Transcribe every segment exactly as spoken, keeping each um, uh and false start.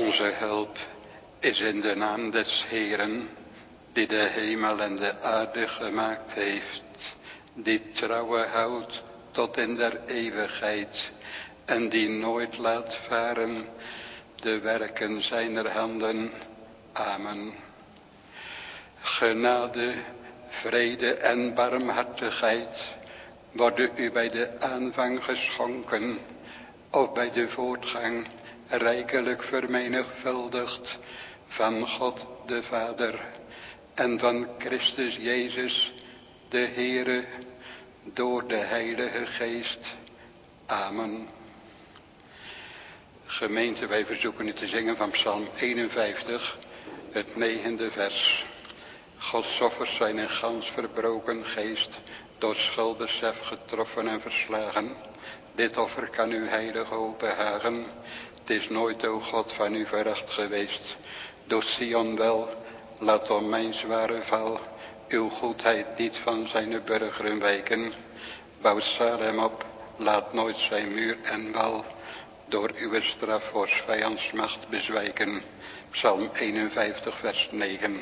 Onze hulp is in de naam des Heeren, die de hemel en de aarde gemaakt heeft, die trouwe houdt tot in der eeuwigheid en die nooit laat varen de werken zijner handen. Amen. Genade, vrede en barmhartigheid worden u bij de aanvang geschonken of bij de voortgang rijkelijk vermenigvuldigd van God de Vader en van Christus Jezus de Heere door de Heilige Geest. Amen. Gemeente, wij verzoeken u te zingen van Psalm eenenvijftig, het negende vers. Gods offers zijn een gans verbroken geest, door schuldbesef getroffen en verslagen. Dit offer kan u heilig openhagen. Het is nooit, o God, van u veracht geweest. Door Sion wel, laat om mijn zware val uw goedheid niet van zijn burgeren wijken. Bouw Salem op, laat nooit zijn muur en wal door uw straf voor vijandsmacht bezwijken. Psalm eenenvijftig, vers negen.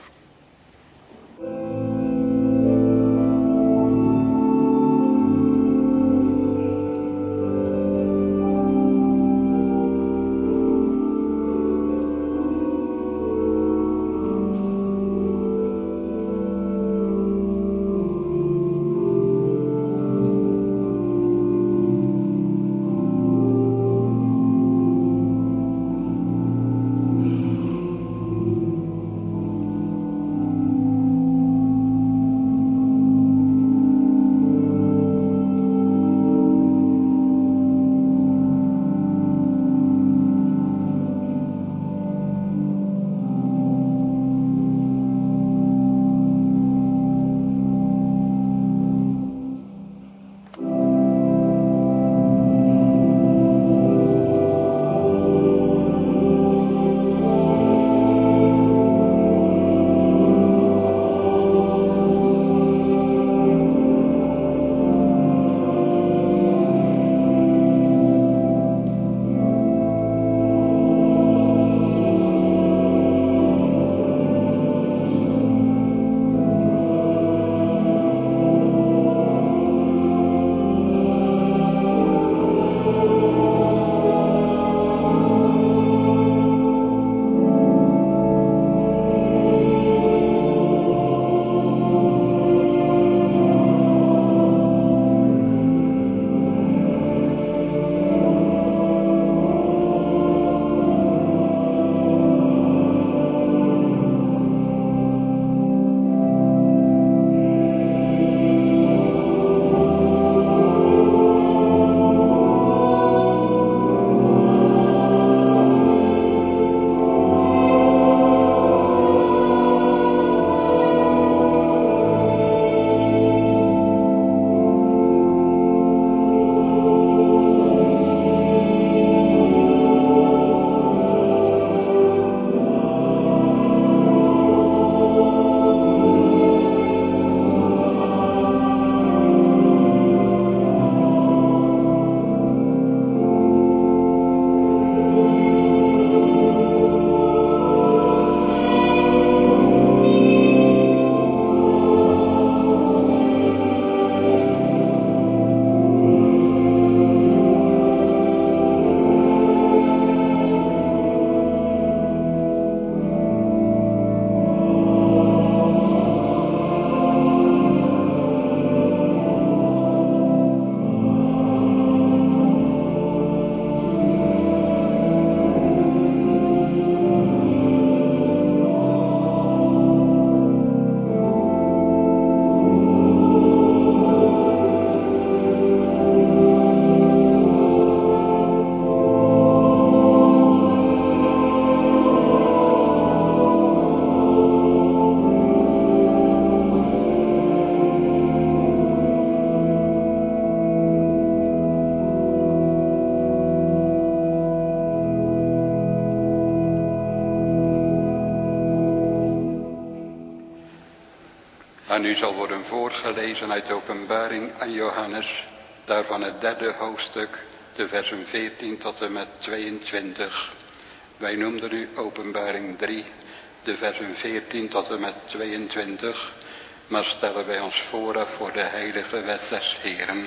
Aan u zal worden voorgelezen uit de openbaring aan Johannes, daarvan het derde hoofdstuk, de versen veertien tot en met tweeëntwintig. Wij noemden u Openbaring drie, de versen veertien tot en met tweeëntwintig, maar stellen wij ons vooraf voor de heilige wet des Heeren.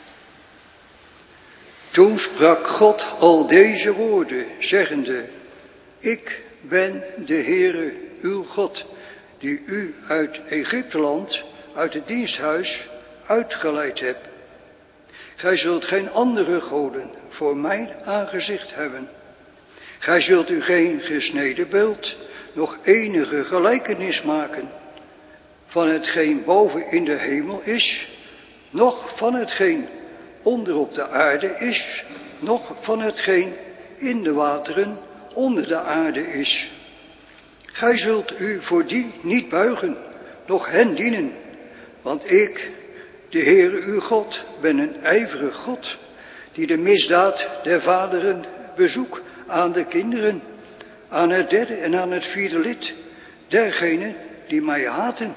Toen sprak God al deze woorden, zeggende, ik ben de Heere, uw God, die u uit Egypteland, uit het diensthuis, uitgeleid heb. Gij zult geen andere goden voor mijn aangezicht hebben. Gij zult u geen gesneden beeld, nog enige gelijkenis maken van hetgeen boven in de hemel is, noch van hetgeen onder op de aarde is, noch van hetgeen in de wateren onder de aarde is. Gij zult u voor die niet buigen, noch hen dienen, want ik, de Heere uw God, ben een ijverig God, die de misdaad der vaderen bezoekt aan de kinderen, aan het derde en aan het vierde lid, dergenen die mij haten.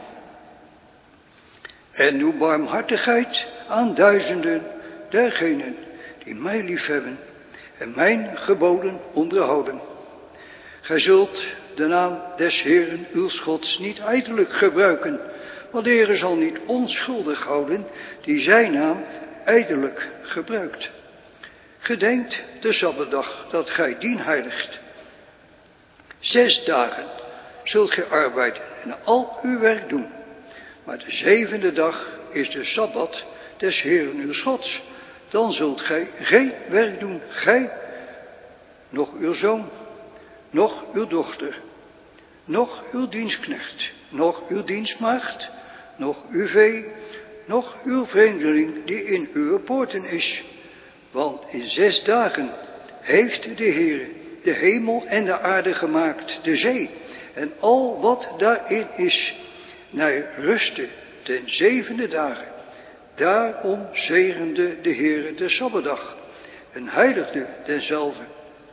En uw barmhartigheid aan duizenden, dergenen die mij liefhebben en mijn geboden onderhouden. Gij zult de naam des Heeren uw Gods niet ijdelijk gebruiken, want de Heere zal niet onschuldig houden die zijn naam ijdelijk gebruikt. Gedenkt de Sabbatdag dat gij dien heiligt. Zes dagen zult gij arbeiden en al uw werk doen, maar de zevende dag is de Sabbat des Heeren uw Gods. Dan zult gij geen werk doen, gij, noch uw zoon, noch uw dochter, noch uw dienstknecht, noch uw dienstmaagd, noch uw vee, noch uw vreemdeling die in uw poorten is. Want in zes dagen heeft de Heere de hemel en de aarde gemaakt, de zee en al wat daarin is, naar rusten ten zevende dagen. Daarom zegende de Heere de Sabbatdag en heiligde denzelve.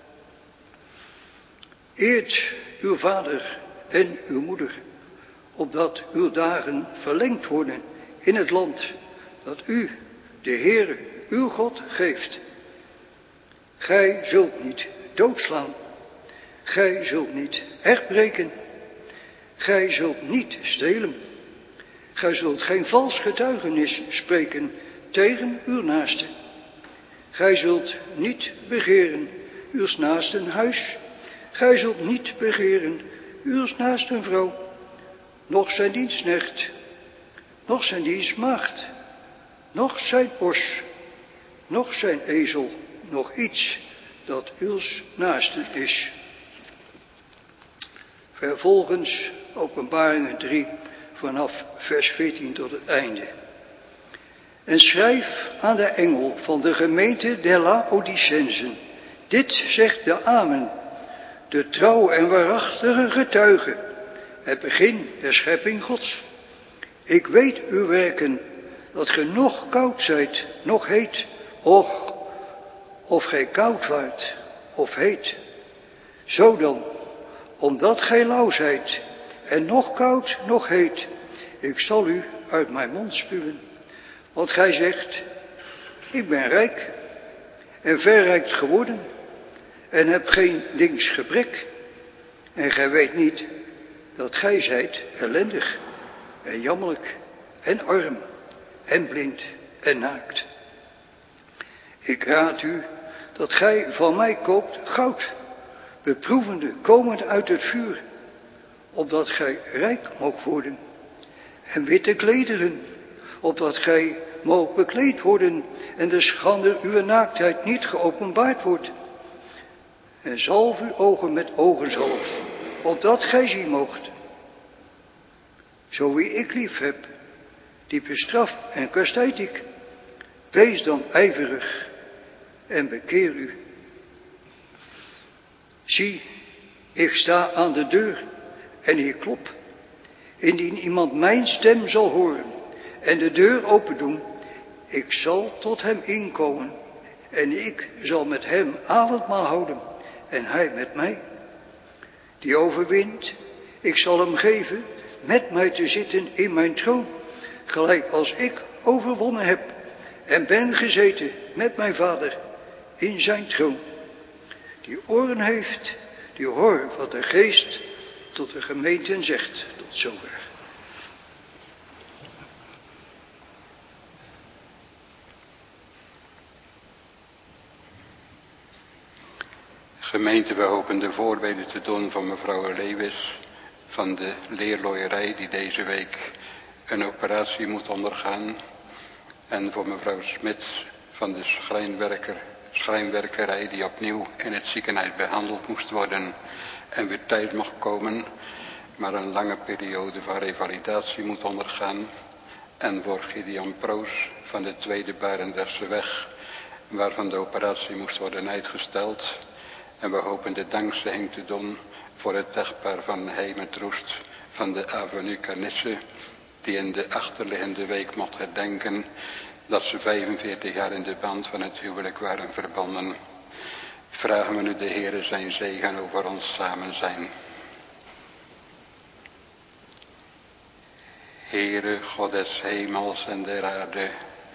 Eert uw vader en uw moeder, opdat uw dagen verlengd worden in het land dat u, de Heere, uw God, geeft. Gij zult niet doodslaan, gij zult niet echtbreken, gij zult niet stelen, gij zult geen vals getuigenis spreken tegen uw naaste. Gij zult niet begeren uw naasten huis, gij zult niet begeren uw naasten vrouw, noch zijn dienstknecht, noch zijn dienstmaagd, noch zijn os, noch zijn ezel, noch iets dat uw naasten is. Vervolgens Openbaringen drie vanaf vers veertien tot het einde. En schrijf aan de engel van de gemeente der Laodicensen. Dit zegt de Amen, de trouwe en waarachtige getuige, het begin der schepping Gods. Ik weet uw werken, dat ge nog koud zijt, nog heet. Och, of gij koud waart, of heet. Zo dan, omdat gij lauw zijt, en nog koud, nog heet, ik zal u uit mijn mond spuwen. Want gij zegt, ik ben rijk, en verrijkt geworden, en heb geen dings gebrek. En gij weet niet dat gij zijt ellendig, en jammerlijk, en arm, en blind, en naakt. Ik raad u dat gij van mij koopt goud, beproevende, komend uit het vuur, opdat gij rijk moogt worden, en witte klederen, opdat gij moogt bekleed worden, en de schande uw naaktheid niet geopenbaard wordt. En zalf uw ogen met ogenzalf, opdat gij zien moogt. Zo wie ik lief heb, die bestraf en kastijd ik. Wees dan ijverig en bekeer u. Zie, ik sta aan de deur en ik klop. Indien iemand mijn stem zal horen en de deur open doen, ik zal tot hem inkomen en ik zal met hem avondmaal houden en hij met mij. Die overwint, ik zal hem geven met mij te zitten in mijn troon, gelijk als ik overwonnen heb en ben gezeten met mijn vader in zijn troon. Die oren heeft, die horen wat de Geest tot de gemeenten zegt. Tot zover. Gemeente, we hopen de voorbeden te doen van mevrouw Lewis van de leerlooierij die deze week een operatie moet ondergaan. En voor mevrouw Smits van de schrijnwerker, schrijnwerkerij die opnieuw in het ziekenhuis behandeld moest worden en weer thuis mag komen, maar een lange periode van revalidatie moet ondergaan. En voor Gideon Proos van de tweede Barendrechtse waarvan de operatie moest worden uitgesteld. En we hopen de dankzegging te doen voor het echtpaar van Heimetroest van de Avenue Canisse, die in de achterliggende week mocht herdenken dat ze vijfenveertig jaar in de band van het huwelijk waren verbonden. Vragen we nu de Heere zijn zegen over ons samen zijn. Heere, God des hemels en der aarde,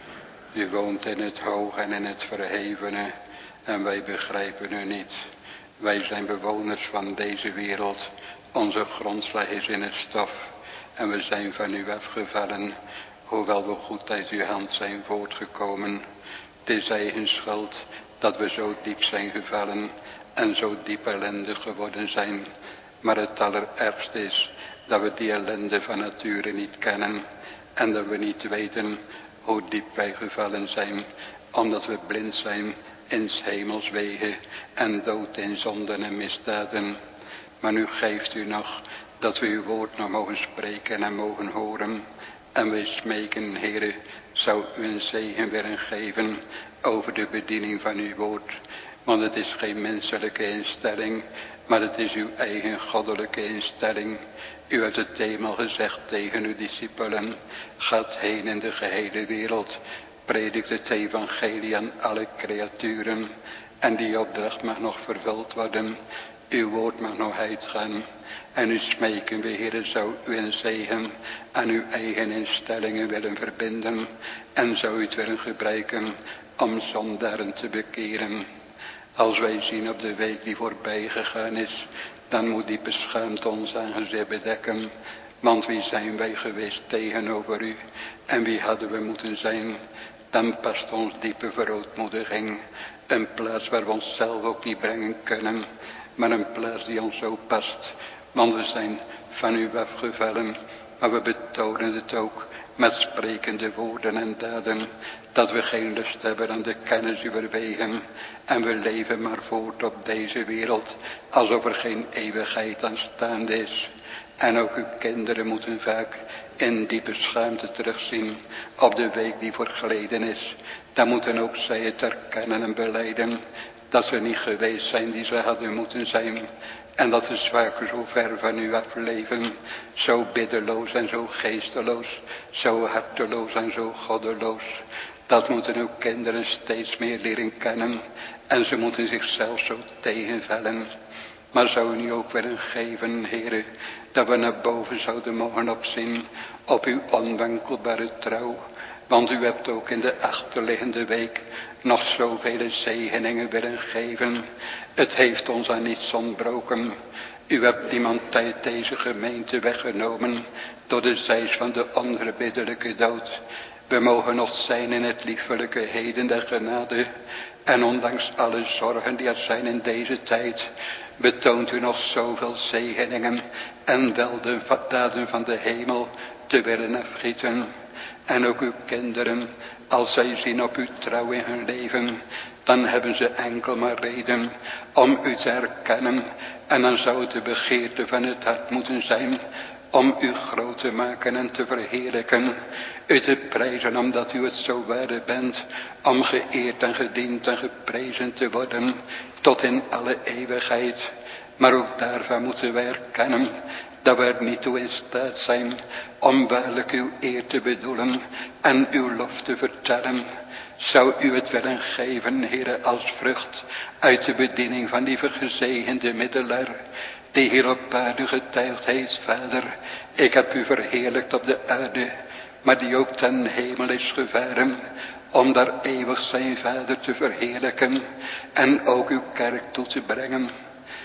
u woont in het hoog en in het verhevene en wij begrijpen u niet. Wij zijn bewoners van deze wereld, onze grondslag is in het stof en we zijn van u afgevallen, hoewel we goed uit uw hand zijn voortgekomen. Het is eigen schuld dat we zo diep zijn gevallen en zo diep ellendig geworden zijn. Maar het allerergste is dat we die ellende van nature niet kennen en dat we niet weten hoe diep wij gevallen zijn, omdat we blind zijn in 's hemels wegen en dood in zonden en misdaden. Maar nu geeft u nog dat we uw woord nog mogen spreken en mogen horen. En wij smeken, Heere, zou u een zegen willen geven over de bediening van uw woord. Want het is geen menselijke instelling, maar het is uw eigen goddelijke instelling. U hebt het eenmaal gezegd tegen uw discipelen, gaat heen in de gehele wereld, predikt het evangelie aan alle creaturen. En die opdracht mag nog vervuld worden. Uw woord mag nog uitgaan. En u smeken we, Heere, zou u een zegen aan uw eigen instellingen willen verbinden. En zou u het willen gebruiken om zondaren te bekeren. Als wij zien op de week die voorbij gegaan is, dan moet die beschaamd ons aangezicht bedekken. Want wie zijn wij geweest tegenover u? En wie hadden we moeten zijn? Dan past ons diepe verootmoediging. Een plaats waar we onszelf ook niet brengen kunnen. Maar een plaats die ons zo past. Want we zijn van u afgevallen. Maar we betonen het ook met sprekende woorden en daden. Dat we geen lust hebben aan de kennis uwer wegen. En we leven maar voort op deze wereld. Alsof er geen eeuwigheid aanstaande is. En ook uw kinderen moeten vaak in diepe schaamte terugzien op de week die voorgeleden is. Dan moeten ook zij het erkennen en belijden dat ze niet geweest zijn die ze hadden moeten zijn. En dat de zwaken zo ver van u afleven, zo biddeloos en zo geesteloos, zo harteloos en zo goddeloos. Dat moeten uw kinderen steeds meer leren kennen en ze moeten zichzelf zo tegenvallen. Maar zou u nu ook willen geven, Heere, dat we naar boven zouden mogen opzien op uw onwankelbare trouw. Want u hebt ook in de achterliggende week nog zoveel zegeningen willen geven. Het heeft ons aan niets ontbroken. U hebt niemand uit deze gemeente weggenomen door de zeis van de onverbiddelijke dood. We mogen nog zijn in het liefelijke heden der genade. En ondanks alle zorgen die er zijn in deze tijd, betoont u nog zoveel zegeningen en weldaden van de hemel te willen afgieten. En ook uw kinderen, als zij zien op uw trouw in hun leven, dan hebben ze enkel maar reden om u te herkennen. En dan zou het de begeerte van het hart moeten zijn om u groot te maken en te verheerlijken. U te prijzen omdat u het zo waardig bent om geëerd en gediend en geprezen te worden tot in alle eeuwigheid. Maar ook daarvan moeten wij erkennen dat we er niet toe in staat zijn om waarlijk uw eer te bedoelen en uw lof te vertellen. Zou u het willen geven, Heere, als vrucht uit de bediening van die gezegende middelaar, die hier op aarde getuigd heeft, Vader, ik heb u verheerlijkt op de aarde, maar die ook ten hemel is gevaren, om daar eeuwig zijn Vader te verheerlijken en ook uw kerk toe te brengen.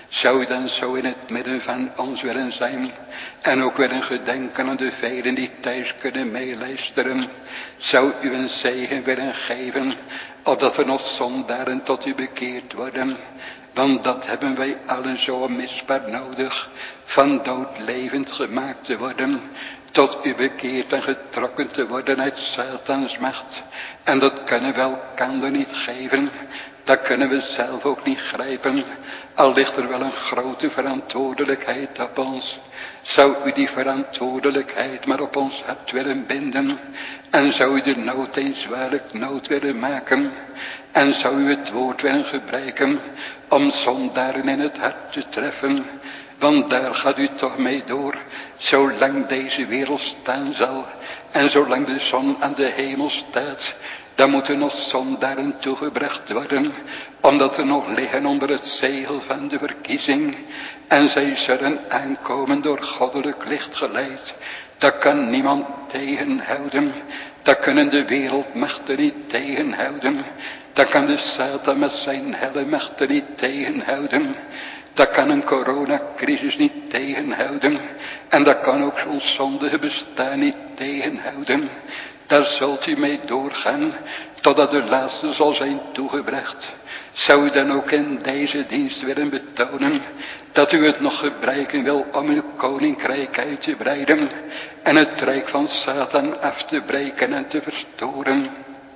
Zou u dan zo in het midden van ons willen zijn en ook willen gedenken aan de velen die thuis kunnen meeluisteren. Zou u een zegen willen geven, opdat we nog zondaren tot u bekeerd worden. Want dat hebben wij allen zo onmisbaar nodig, van dood levend gemaakt te worden, tot u bekeerd en getrokken te worden uit Satans macht. En dat kunnen we elkander niet geven, dat kunnen we zelf ook niet grijpen, al ligt er wel een grote verantwoordelijkheid op ons. Zou u die verantwoordelijkheid maar op ons hart willen binden, en zou u de nood eens waarlijk nood willen maken, en zou u het woord willen gebruiken om zondaren in het hart te treffen, want daar gaat u toch mee door, zolang deze wereld staan zal, en zolang de zon aan de hemel staat, dan moeten nog zondaren toegebracht worden, omdat we nog liggen onder het zegel van de verkiezing, en zij zullen aankomen door goddelijk licht geleid. Dat kan niemand tegenhouden, dat kunnen de wereldmachten niet tegenhouden, dat kan de Satan met zijn helle machten niet tegenhouden, dat kan een coronacrisis niet tegenhouden, en dat kan ook ons zondige bestaan niet tegenhouden. Daar zult u mee doorgaan, totdat de laatste zal zijn toegebracht. Zou u dan ook in deze dienst willen betonen, dat u het nog gebruiken wil om uw koninkrijk uit te breiden, en het rijk van Satan af te breken en te verstoren?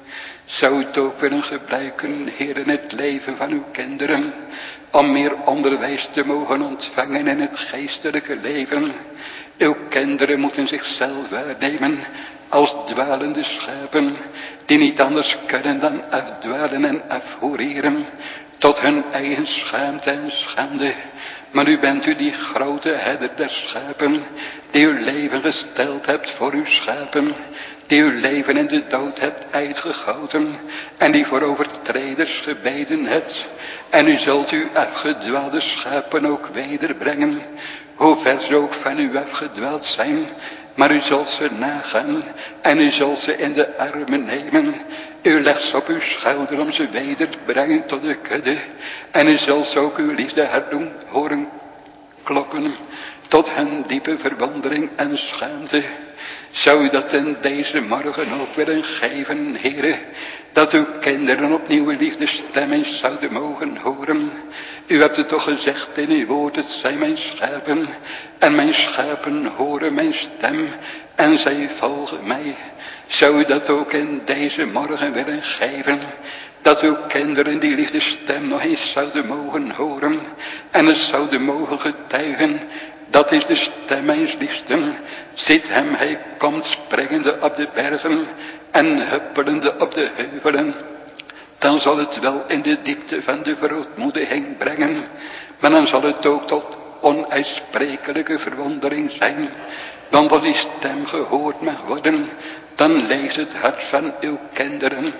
Zou u het ook willen gebruiken, Heer, in het leven van uw kinderen, om meer onderwijs te mogen ontvangen in het geestelijke leven? Uw kinderen moeten zichzelf waarnemen als dwalende schapen, die niet anders kunnen dan afdwalen en afhoereren, tot hun eigen schaamte en schande. Maar u bent u die grote herder der schapen, die uw leven gesteld hebt voor uw schapen, die uw leven in de dood hebt uitgegoten, en die voor overtreders gebeden hebt. En u zult uw afgedwaalde schapen ook wederbrengen, hoe ver ze ook van u afgedwaald zijn. Maar u zult ze nagaan en u zult ze in de armen nemen. U legt ze op uw schouder om ze weder te brengen tot de kudde. En u zult ze ook uw liefde hart doen horen kloppen, tot hun diepe verwondering en schaamte. Zou u dat in deze morgen ook willen geven, Heere, dat uw kinderen opnieuw uw liefdesstem eens zouden mogen horen? U hebt het toch gezegd in uw woord, het zijn mijn schapen, en mijn schapen horen mijn stem, en zij volgen mij. Zou u dat ook in deze morgen willen geven, dat uw kinderen die liefdesstem nog eens zouden mogen horen, en het zouden mogen getuigen: dat is de stem mijns liefsten. Ziet hem, hij komt springende op de bergen en huppelende op de heuvelen. Dan zal het wel in de diepte van de verootmoediging brengen, maar dan zal het ook tot onuitsprekelijke verwondering zijn. Want als die stem gehoord mag worden, dan leeft het hart van uw kinderen.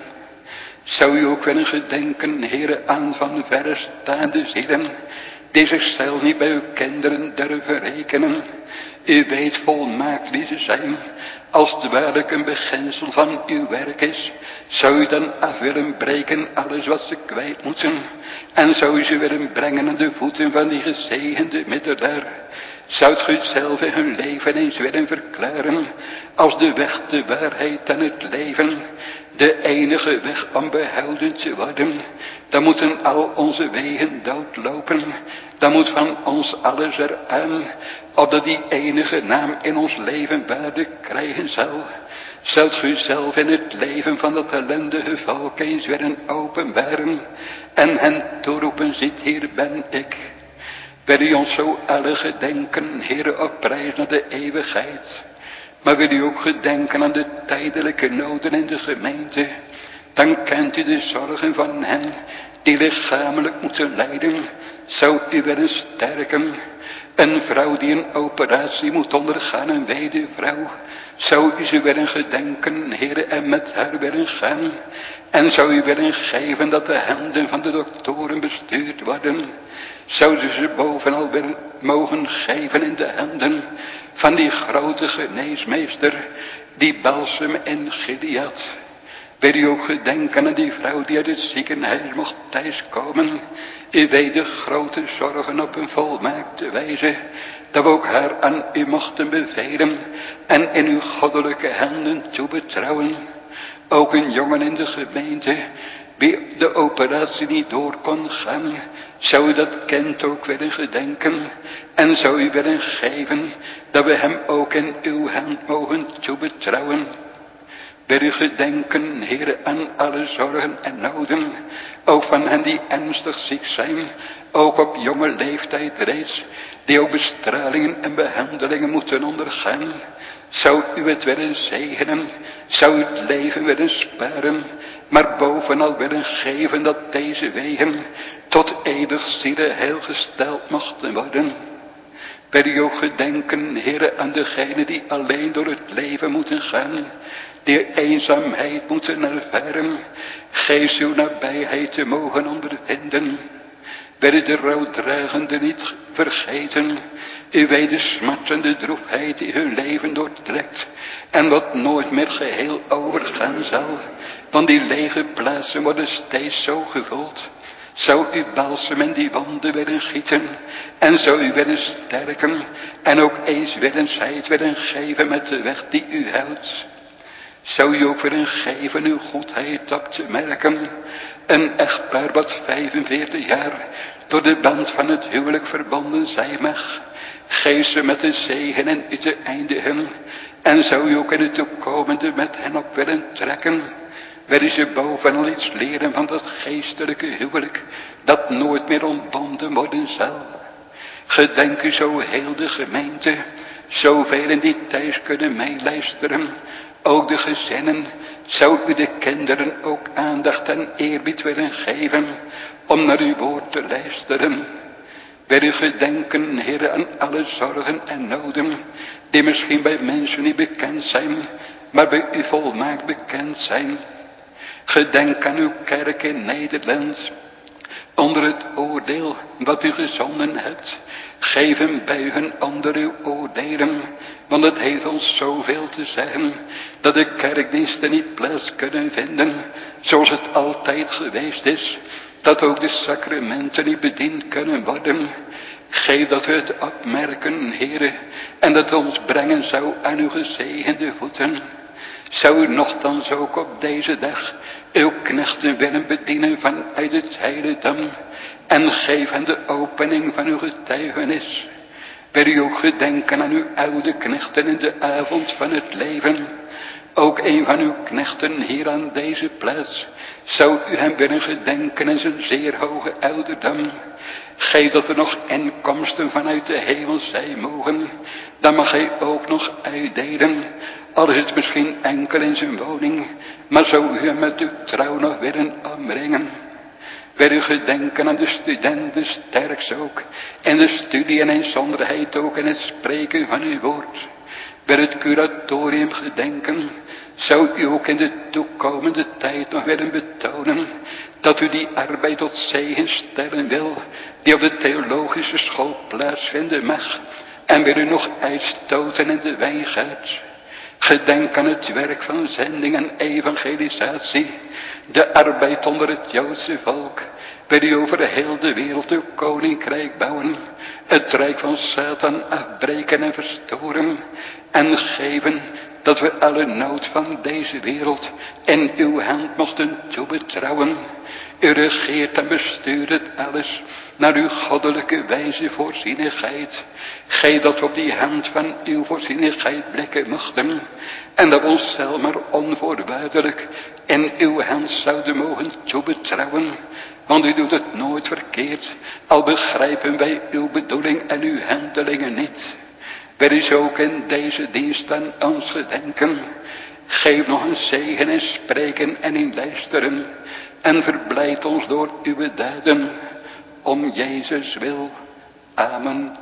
Zou u ook willen gedenken, Heere, aan van verre staande zielen, die zichzelf niet bij uw kinderen durven rekenen? U weet volmaakt wie ze zijn. Als het werkelijk een beginsel van uw werk is, zou u dan af willen breken alles wat ze kwijt moeten, en zou u ze willen brengen aan de voeten van die gezegende middelaar? Zou u zelf in hun leven eens willen verklaren als de weg, de waarheid en het leven, de enige weg om behouden te worden? Dan moeten al onze wegen doodlopen, dan moet van ons alles eraan, opdat die enige naam in ons leven waarde krijgen zal. Zoudt u zelf in het leven van dat ellendige volk eens willen openbaren en hen toeroepen: ziet, hier ben ik. Wil u ons zo alle gedenken, Heere, op reis naar de eeuwigheid? Maar wil u ook gedenken aan de tijdelijke noden in de gemeente? Dan kent u de zorgen van hen die lichamelijk moeten lijden. Zou u willen sterken? Een vrouw die een operatie moet ondergaan, een weduwvrouw. Zou u ze willen gedenken, Heere, en met haar willen gaan? En zou u willen geven dat de handen van de doktoren bestuurd worden? Zouden ze bovenal willen mogen geven in de handen van die grote geneesmeester, die balsem in Gilead? Wil u ook gedenken aan die vrouw die uit het ziekenhuis mocht thuiskomen. U weet de grote zorgen op een volmaakte wijze. Dat we ook haar aan u mochten bevelen en in uw goddelijke handen toebetrouwen. Ook een jongen in de gemeente, wie de operatie niet door kon gaan, zou u dat kind ook willen gedenken en zou u willen geven dat we hem ook in uw hand mogen toebetrouwen. Wil u gedenken, Heere, aan alle zorgen en noden, ook van hen die ernstig ziek zijn, ook op jonge leeftijd reeds, die ook bestralingen en behandelingen moeten ondergaan. Zou u het willen zegenen, zou u het leven willen sparen, maar bovenal willen geven dat deze wegen tot eeuwig zieleheil gesteld mochten worden. Wil u ook gedenken, Heere, aan degenen die alleen door het leven moeten gaan, die eenzaamheid moeten ervaren, geef uw nabijheid te mogen ondervinden. Wil u de rouwdragende niet vergeten, u weet de smart en de droefheid die hun leven doortrekt en wat nooit meer geheel overgaan zal, want die lege plaatsen worden steeds zo gevuld. Zou u balsem in die wonden willen gieten en zou u willen sterken en ook eenswillensheid willen geven met de weg die u houdt. Zou u ook willen geven uw goedheid op te merken. Een echtpaar wat vijfenveertig jaar door de band van het huwelijk verbonden zijn mag. Geef ze met de zegen en u te eindigen. En zou u ook in het toekomende met hen op willen trekken. Wil u ze bovenal iets leren van dat geestelijke huwelijk dat nooit meer ontbonden worden zal. Gedenk u zo heel de gemeente, zoveel die thuis kunnen meeluisteren. Ook de gezinnen, zou u de kinderen ook aandacht en eerbied willen geven om naar uw woord te luisteren. Wil u gedenken, Heere, aan alle zorgen en noden die misschien bij mensen niet bekend zijn, maar bij u volmaakt bekend zijn. Gedenk aan uw kerk in Nederland, onder het oordeel wat u gezonden hebt. Geef hem buigen onder uw oordelen, want het heeft ons zoveel te zeggen, dat de kerkdiensten niet plaats kunnen vinden, zoals het altijd geweest is, dat ook de sacramenten niet bediend kunnen worden. Geef dat we het opmerken, Heere, en dat ons brengen zou aan uw gezegende voeten. Zou u nochtans ook op deze dag uw knechten willen bedienen vanuit het heiligdom en geef hen de opening van uw getuigenis. Wil u ook gedenken aan uw oude knechten in de avond van het leven. Ook een van uw knechten hier aan deze plaats, zou u hem willen gedenken in zijn zeer hoge ouderdom. Geef dat er nog inkomsten vanuit de hemel zijn mogen, dan mag hij ook nog uitdelen. Al is het misschien enkel in zijn woning, maar zou u hem met uw trouw nog willen omringen. Wil u gedenken aan de studenten sterks ook, in de studie en inzonderheid ook in het spreken van uw woord. Wil het curatorium gedenken, zou u ook in de toekomende tijd nog willen betonen, dat u die arbeid tot zegen stellen wil, die op de theologische school plaatsvinden mag, en wil u nog uitstoten in de wijngaard. Gedenk aan het werk van zending en evangelisatie, de arbeid onder het Joodse volk. Wil u over heel de wereld uw koninkrijk bouwen, het rijk van Satan afbreken en verstoren, en geven dat we alle nood van deze wereld in uw hand mochten toebetrouwen. U regeert en bestuurt het alles naar uw goddelijke wijze voorzienigheid. Geef dat we op die hand van uw voorzienigheid blikken mochten, en dat we onszelf maar onvoorwaardelijk in uw hand zouden mogen toebetrouwen. Want u doet het nooit verkeerd, al begrijpen wij uw bedoeling en uw handelingen niet. Wil u zo ook in deze dienst aan ons gedenken. Geef nog een zegen in spreken en in luisteren. En verblijd ons door uw daden. Om Jezus wil. Amen.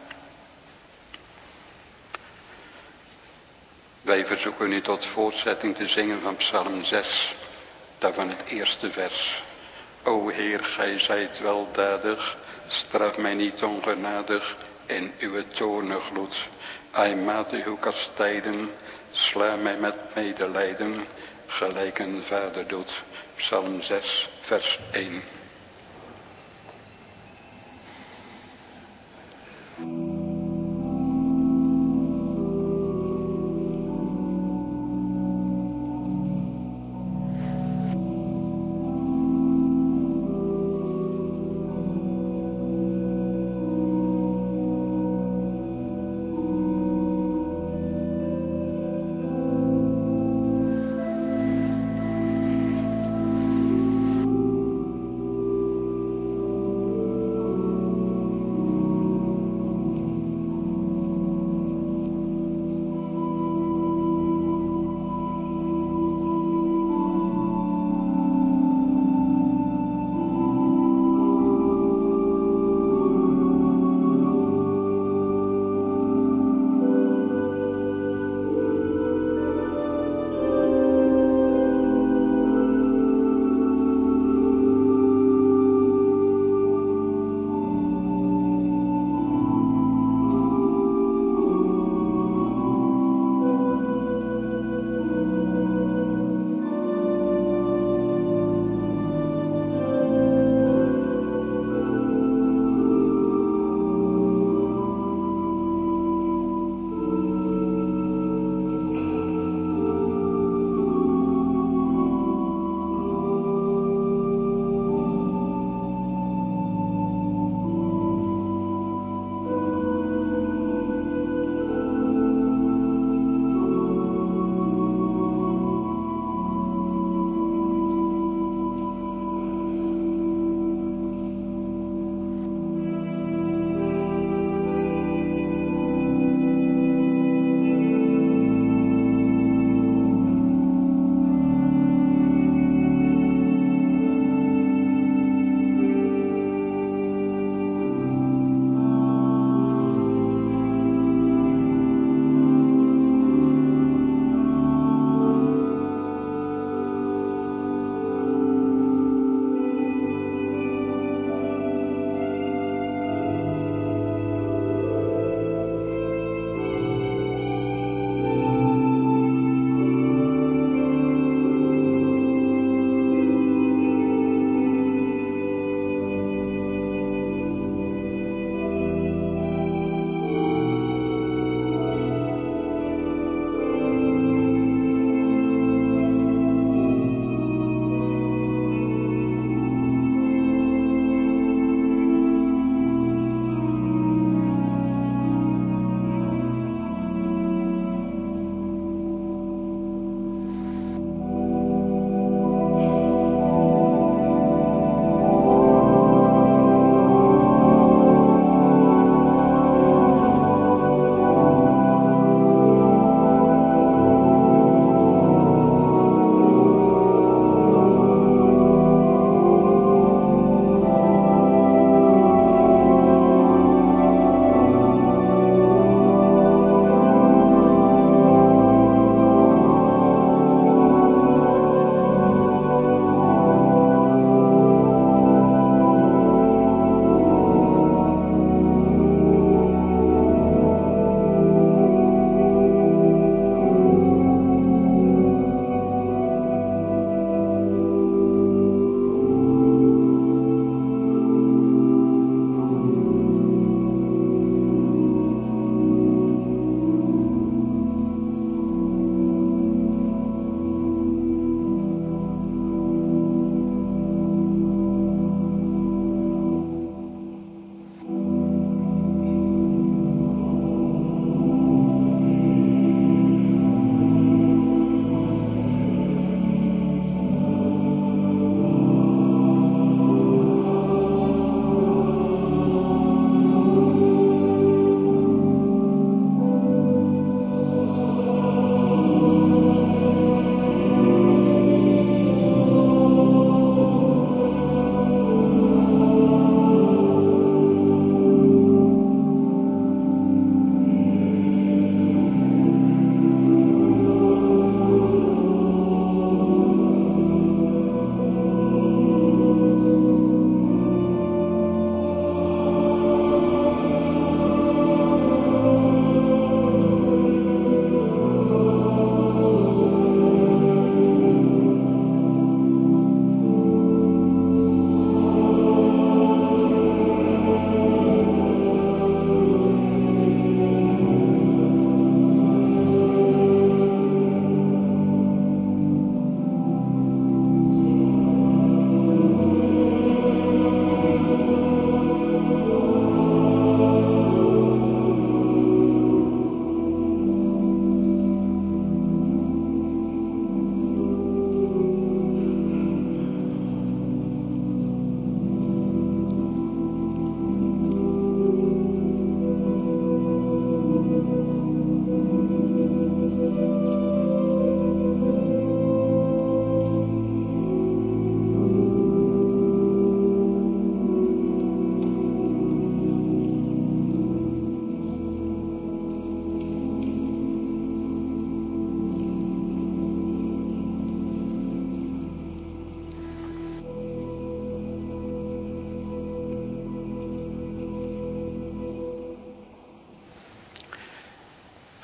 Wij verzoeken u tot voortzetting te zingen van Psalm zes. Daarvan het eerste vers. O Heer, gij zijt weldadig. Straf mij niet ongenadig in uw toorngloed. Ai matig uw kastijden, sla mij met medelijden. gelijk een vader doet. Psalm zes, vers één.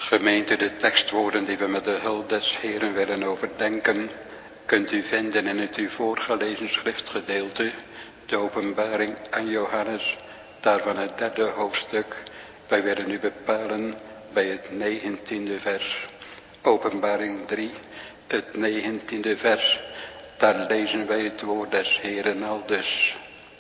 Gemeente, de tekstwoorden die we met de hulp des Heeren willen overdenken, kunt u vinden in het u voorgelezen schriftgedeelte, de openbaring aan Johannes, daarvan het derde hoofdstuk. Wij willen u bepalen bij het negentiende vers. Openbaring drie, het negentiende vers. Daar lezen wij het woord des Heeren aldus.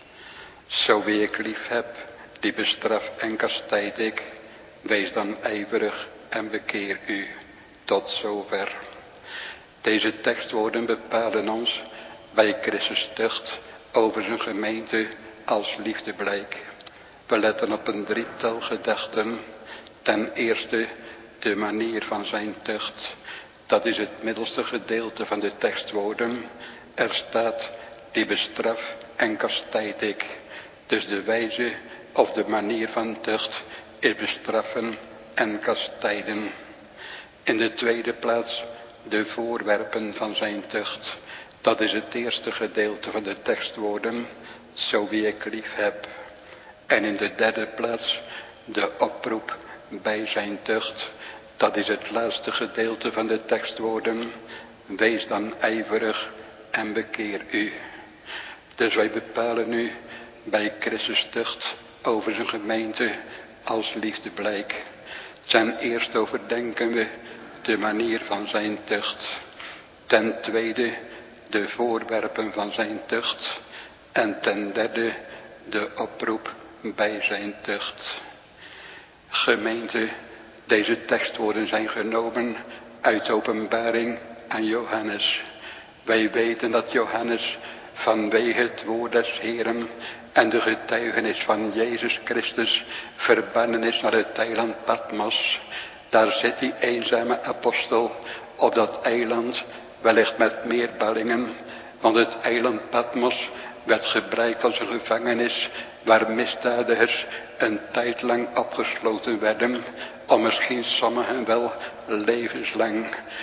Zo wie ik lief heb, die bestraf en kastijd ik. Wees dan ijverig en bekeer u. Tot zover. Deze tekstwoorden bepalen ons bij Christus tucht over zijn gemeente als liefdeblijk. We letten op een drietal gedachten. Ten eerste de manier van zijn tucht. Dat is het middelste gedeelte van de tekstwoorden. Er staat die bestraf en kastijd ik. Dus de wijze of de manier van tucht is bestraffen en kastijden. In de tweede plaats de voorwerpen van zijn tucht. Dat is het eerste gedeelte van de tekstwoorden. Zo wie ik lief heb. En in de derde plaats de oproep bij zijn tucht. Dat is het laatste gedeelte van de tekstwoorden. Wees dan ijverig en bekeer u. Dus wij bepalen nu bij Christus tucht over zijn gemeente als liefdeblijk. Ten eerste overdenken we de manier van zijn tucht. Ten tweede de voorwerpen van zijn tucht. En ten derde de oproep bij zijn tucht. Gemeente, deze tekstwoorden zijn genomen uit Openbaring aan Johannes. Wij weten dat Johannes vanwege het woord des Heeren en de getuigenis van Jezus Christus verbannen is naar het eiland Patmos. Daar zit die eenzame apostel op dat eiland, wellicht met meer ballingen, want het eiland Patmos werd gebruikt als een gevangenis waar misdadigers een tijd lang opgesloten werden, of misschien sommigen wel levenslang.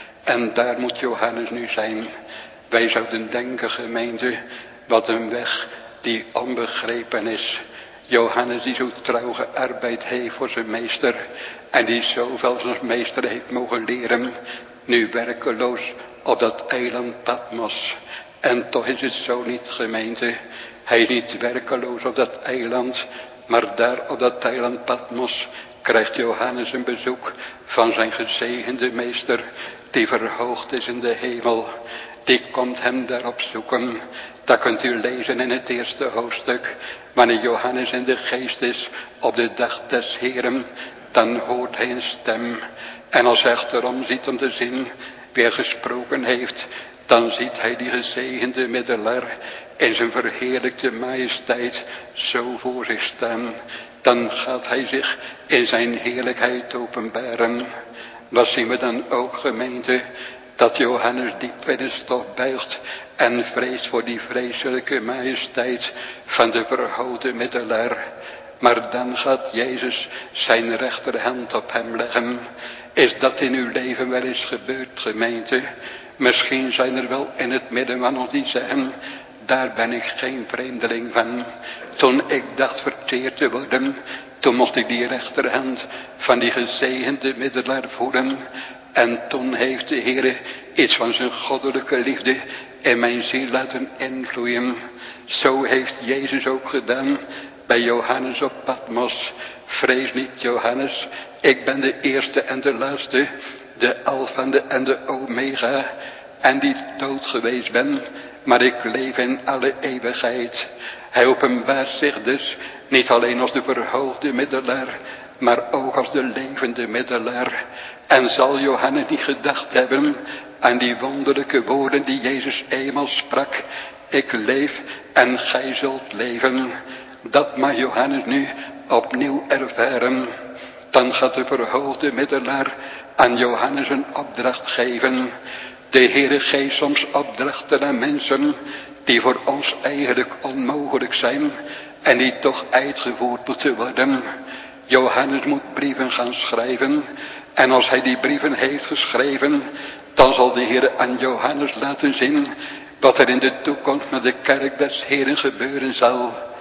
En daar moet Johannes nu zijn. Wij zouden denken, gemeente, wat een weg die onbegrepen is. Johannes die zo trouw gearbeid heeft voor zijn meester en die zoveel van zijn meester heeft mogen leren, nu werkeloos op dat eiland Patmos. En toch is het zo niet, gemeente. Hij is niet werkeloos op dat eiland, maar daar op dat eiland Patmos krijgt Johannes een bezoek van zijn gezegende meester, die verhoogd is in de hemel. Die komt hem daarop zoeken. Dat kunt u lezen in het eerste hoofdstuk. Wanneer Johannes in de geest is op de dag des Heeren, dan hoort hij een stem. En als hij achterom ziet om te zien wie gesproken heeft, dan ziet hij die gezegende middelaar in zijn verheerlijkte majesteit zo voor zich staan. Dan gaat hij zich in zijn heerlijkheid openbaren. Wat zien we dan ook, gemeente? Dat Johannes diep in het stof buigt en vreest voor die vreselijke majesteit van de verhoogde middelaar. Maar dan gaat Jezus zijn rechterhand op hem leggen. Is dat in uw leven wel eens gebeurd, gemeente? Misschien zijn er wel in het midden van ons die zeggen, daar ben ik geen vreemdeling van. Toen ik dacht verteerd te worden, toen mocht ik die rechterhand van die gezegende middelaar voelen. En toen heeft de Heer iets van zijn goddelijke liefde in mijn ziel laten invloeien. Zo heeft Jezus ook gedaan bij Johannes op Patmos. Vrees niet, Johannes, ik ben de eerste en de laatste, de Alpha en de Omega, en die dood geweest ben, maar ik leef in alle eeuwigheid. Hij openbaart zich dus niet alleen als de verhoogde middelaar, maar ook als de levende middelaar. En zal Johannes niet gedacht hebben aan die wonderlijke woorden die Jezus eenmaal sprak: ik leef en gij zult leven. Dat mag Johannes nu opnieuw ervaren. Dan gaat de verhoogde middelaar aan Johannes een opdracht geven. De Heere geeft soms opdrachten aan mensen die voor ons eigenlijk onmogelijk zijn en die toch uitgevoerd moeten worden. Johannes moet brieven gaan schrijven. En als hij die brieven heeft geschreven, dan zal de Heer aan Johannes laten zien wat er in de toekomst met de kerk des Heeren gebeuren zal.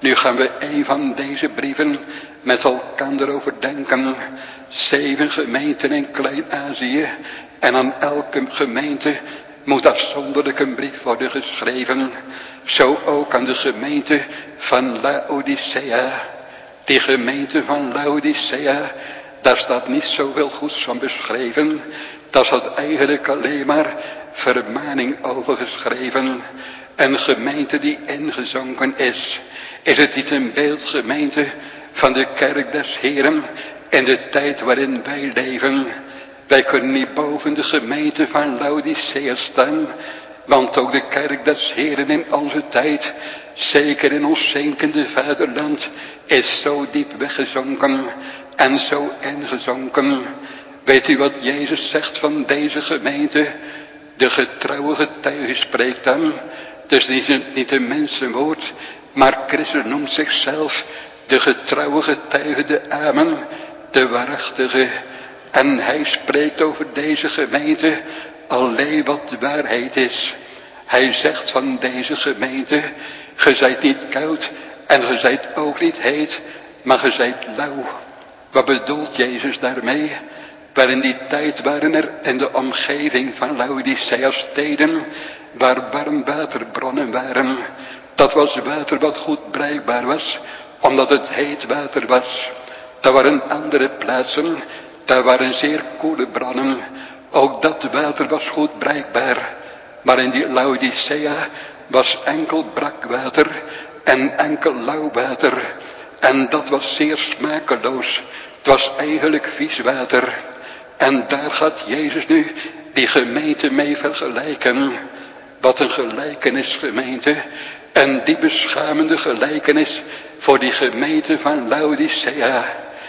Nu gaan we een van deze brieven met elkaar overdenken. Zeven gemeenten in Klein-Azië. En aan elke gemeente moet afzonderlijk een brief worden geschreven. Zo ook aan de gemeente van Laodicea. Die gemeente van Laodicea, daar staat niet zoveel goeds van beschreven. Daar staat eigenlijk alleen maar vermaning over geschreven. Een gemeente die ingezonken is. Is het niet een beeldgemeente van de kerk des Heren in de tijd waarin wij leven? Wij kunnen niet boven de gemeente van Laodicea staan. Want ook de kerk des Heren in onze tijd, zeker in ons zinkende vaderland, is zo diep weggezonken en zo ingezonken. Weet u wat Jezus zegt van deze gemeente? De getrouwe getuige spreekt dan. Dus niet, niet een mensenwoord, maar Christus noemt zichzelf de getrouwe getuige, de Amen, de waarachtige. En hij spreekt over deze gemeente alleen wat de waarheid is. Hij zegt van deze gemeente, ge zijt niet koud en ge zijt ook niet heet, maar ge zijt lauw. Wat bedoelt Jezus daarmee? Wel, in die tijd waren er in de omgeving van Laodicea steden waar warmwaterbronnen waren. Dat was water wat goed bruikbaar was, omdat het heet water was. Er waren andere plaatsen, daar waren zeer koele bronnen. Ook dat water was goed bruikbaar. Maar in die Laodicea was enkel brakwater en enkel lauw water. En dat was zeer smakeloos. Het was eigenlijk vies water. En daar gaat Jezus nu die gemeente mee vergelijken. Wat een gelijkenis, gemeente. Een die beschamende gelijkenis voor die gemeente van Laodicea.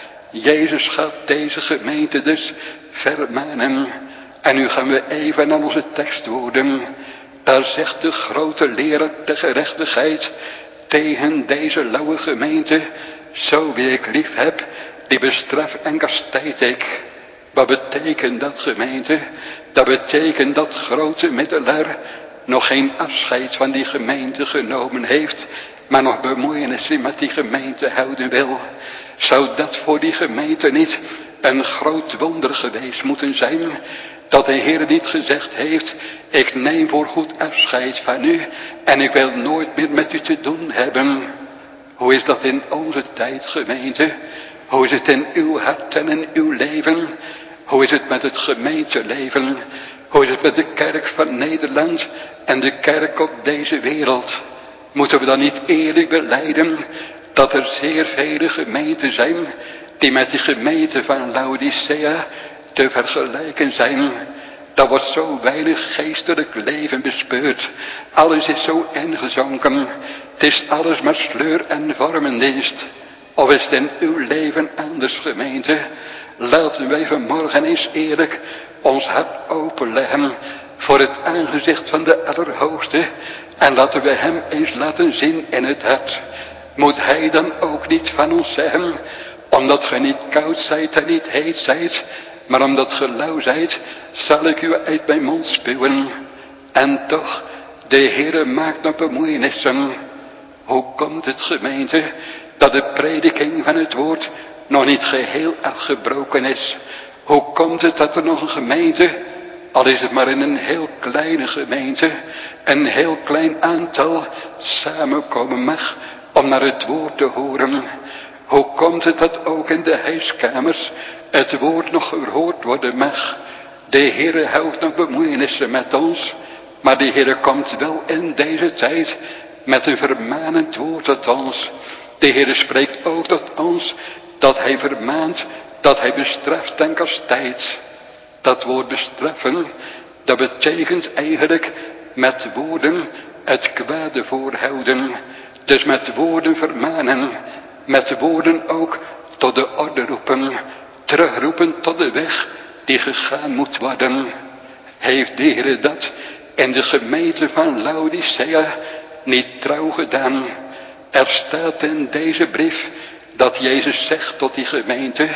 Jezus gaat deze gemeente dus vermanen. En nu gaan we even naar onze tekstwoorden. Daar zegt de grote leraar de gerechtigheid tegen deze lauwe gemeente: zo wie ik lief heb, die bestraf en kastijd ik. Wat betekent dat, gemeente? Dat betekent dat grote middelaar nog geen afscheid van die gemeente genomen heeft, maar nog bemoeienissen met die gemeente houden wil. Zou dat voor die gemeente niet een groot wonder geweest moeten zijn? Dat de Heer niet gezegd heeft: ik neem voorgoed afscheid van u en ik wil nooit meer met u te doen hebben. Hoe is dat in onze tijd, gemeente? Hoe is het in uw hart en in uw leven? Hoe is het met het gemeenteleven? Hoe is het met de kerk van Nederland en de kerk op deze wereld? Moeten we dan niet eerlijk belijden dat er zeer vele gemeenten zijn die met die gemeente van Laodicea te vergelijken zijn? Daar wordt zo weinig geestelijk leven bespeurd. Alles is zo ingezonken. Het is alles maar sleur en vormendienst. Of is het in uw leven anders, gemeente? Laten wij vanmorgen eens eerlijk ons hart openleggen voor het aangezicht van de Allerhoogste. En laten we hem eens laten zien in het hart. Moet hij dan ook niet van ons zeggen: omdat ge niet koud zijt en niet heet zijt, maar omdat ge lauw zijt, zal ik u uit mijn mond spuwen. En toch, de Heere maakt nog bemoeienissen. Hoe komt het, gemeente, dat de prediking van het woord nog niet geheel afgebroken is? Hoe komt het dat er nog een gemeente, al is het maar in een heel kleine gemeente, een heel klein aantal samenkomen mag om naar het woord te horen? Hoe komt het dat ook in de huiskamers het woord nog gehoord worden mag? De Heere houdt nog bemoeienissen met ons, maar de Heere komt wel in deze tijd met een vermanend woord tot ons. De Heere spreekt ook tot ons dat hij vermaant, dat hij bestraft en kastijdt. Dat woord bestraffen, dat betekent eigenlijk met woorden het kwade voorhouden. Dus met woorden vermanen, met woorden ook tot de orde roepen, terugroepen tot de weg die gegaan moet worden. Heeft de Heer dat in de gemeente van Laodicea niet trouw gedaan? Er staat in deze brief dat Jezus zegt tot die gemeente: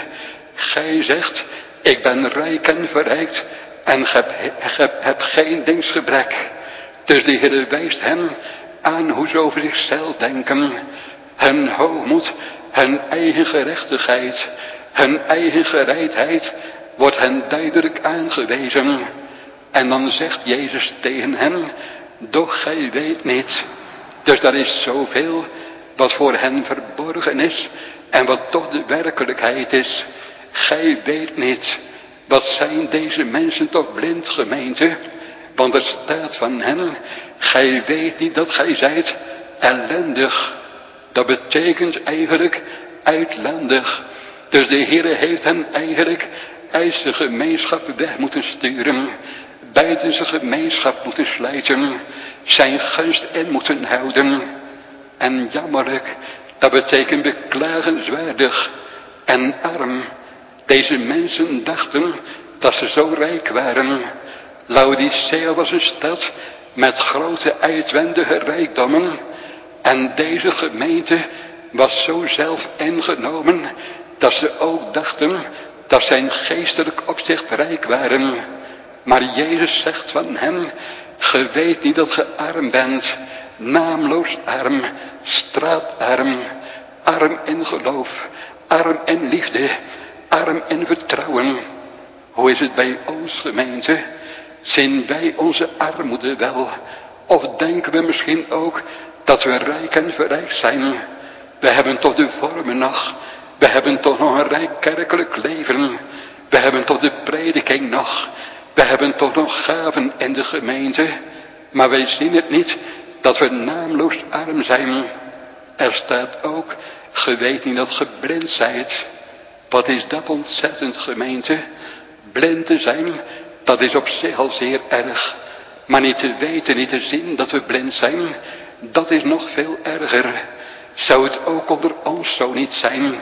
gij zegt, ik ben rijk en verrijkt en heb, heb, heb geen dingsgebrek. Dus de Heer wijst hem aan hoe ze over zichzelf denken. hun hoogmoed, hun eigen gerechtigheid, hun eigen gereidheid wordt hen duidelijk aangewezen. En dan zegt Jezus tegen hen, doch gij weet niet. Dus er is zoveel wat voor hen verborgen is en wat toch de werkelijkheid is. Gij weet niet. Wat zijn deze mensen toch blind, gemeente? Want er staat van hen, gij weet niet dat gij zijt ellendig. Dat betekent eigenlijk uitlandig. Dus de Heer heeft hen eigenlijk uit zijn gemeenschap weg moeten sturen. Buiten zijn gemeenschap moeten sluiten. Zijn gunst in moeten houden. En jammerlijk, dat betekent beklagenswaardig en arm. Deze mensen dachten dat ze zo rijk waren. Laodicea was een stad met grote uitwendige rijkdommen. En deze gemeente was zo zelf ingenomen dat ze ook dachten dat zij in geestelijk opzicht rijk waren. Maar Jezus zegt van hen, ge weet niet dat ge arm bent, naamloos arm, straatarm, arm in geloof, arm in liefde, arm in vertrouwen. Hoe is het bij ons, gemeente? Zien wij onze armoede wel? Of denken we misschien ook dat we rijk en verrijkt zijn? We hebben toch de vormen nog. We hebben toch nog een rijk kerkelijk leven. We hebben toch de prediking nog. We hebben toch nog gaven in de gemeente. Maar wij zien het niet dat we naamloos arm zijn. Er staat ook, ge weet niet dat ge blind zijt. Wat is dat ontzettend, gemeente? Blind te zijn, dat is op zich al zeer erg. Maar niet te weten, niet te zien dat we blind zijn, dat is nog veel erger. Zou het ook onder ons zo niet zijn?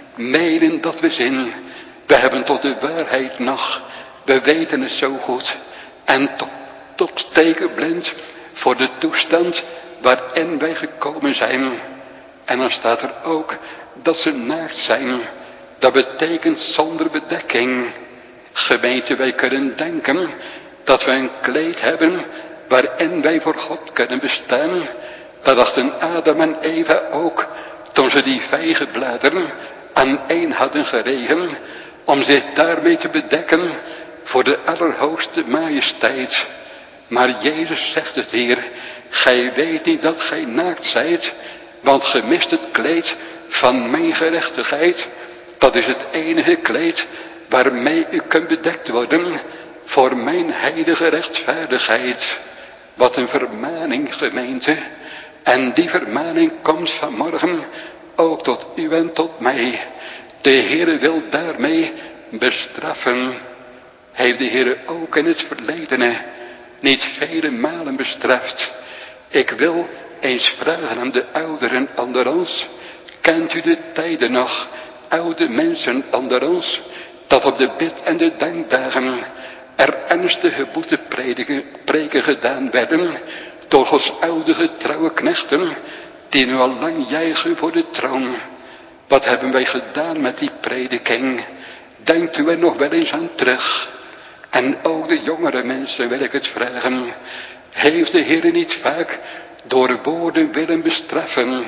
Menen dat we zien. We hebben tot de waarheid nog. We weten het zo goed. En toch, toch steken blind voor de toestand waarin wij gekomen zijn. En dan staat er ook dat ze naakt zijn. Dat betekent zonder bedekking. Gemeente, wij kunnen denken dat wij een kleed hebben waarin wij voor God kunnen bestaan. Dat dachten Adam en Eva ook toen ze die vijgenbladeren aan één hadden geregen om zich daarmee te bedekken voor de allerhoogste majesteit. Maar Jezus zegt het hier, gij weet niet dat gij naakt zijt, want ge mist het kleed van mijn gerechtigheid. Dat is het enige kleed waarmee u kunt bedekt worden voor mijn heilige rechtvaardigheid. Wat een vermaning, gemeente. En die vermaning komt vanmorgen ook tot u en tot mij. De Heere wil daarmee bestraffen. Heeft de Heere ook in het verledene niet vele malen bestraft. Ik wil eens vragen aan de ouderen onder ons. Kent u de tijden nog, oude mensen onder ons, dat op de bid- en de dankdagen er ernstige boetepreken gedaan werden door Gods oude getrouwe knechten, die nu al lang juichen voor de troon. Wat hebben wij gedaan met die prediking? Denkt u er nog wel eens aan terug? En ook de jongere mensen wil ik het vragen. Heeft de Heer niet vaak door woorden willen bestraffen,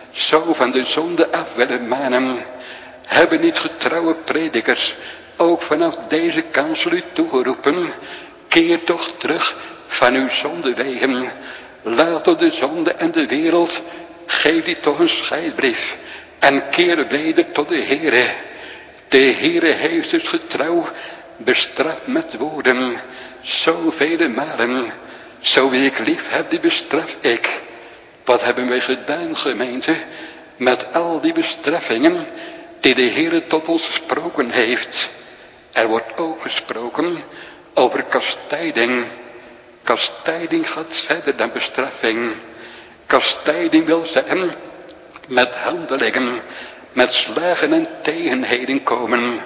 zo van de zonde af willen manen? Hebben niet getrouwe predikers ook vanaf deze kansel u toegeroepen? Keer toch terug van uw zondewegen. Laat door de zonde en de wereld, geef die toch een scheidbrief. En keer weder tot de Heere. De Heere heeft het getrouw bestraft met woorden. Zoveel malen. Zo wie ik lief heb, die bestraf ik. Wat hebben wij gedaan, gemeente, met al die bestraffingen die de Heere tot ons gesproken heeft? Er wordt ook gesproken over kastijding. Kastijding gaat verder dan bestraffing. Kastijding wil zeggen met handelingen, met slagen en tegenheden komen.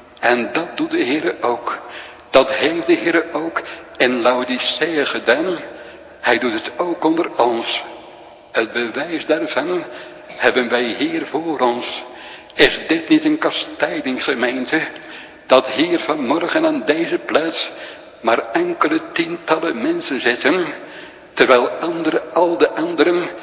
En dat doet de Heere ook. Dat heeft de Heere ook in Laodicea gedaan. Hij doet het ook onder ons. Het bewijs daarvan hebben wij hier voor ons. Is dit niet een kastijding, gemeente? Dat hier vanmorgen aan deze plaats maar enkele tientallen mensen zitten, terwijl andere, al de anderen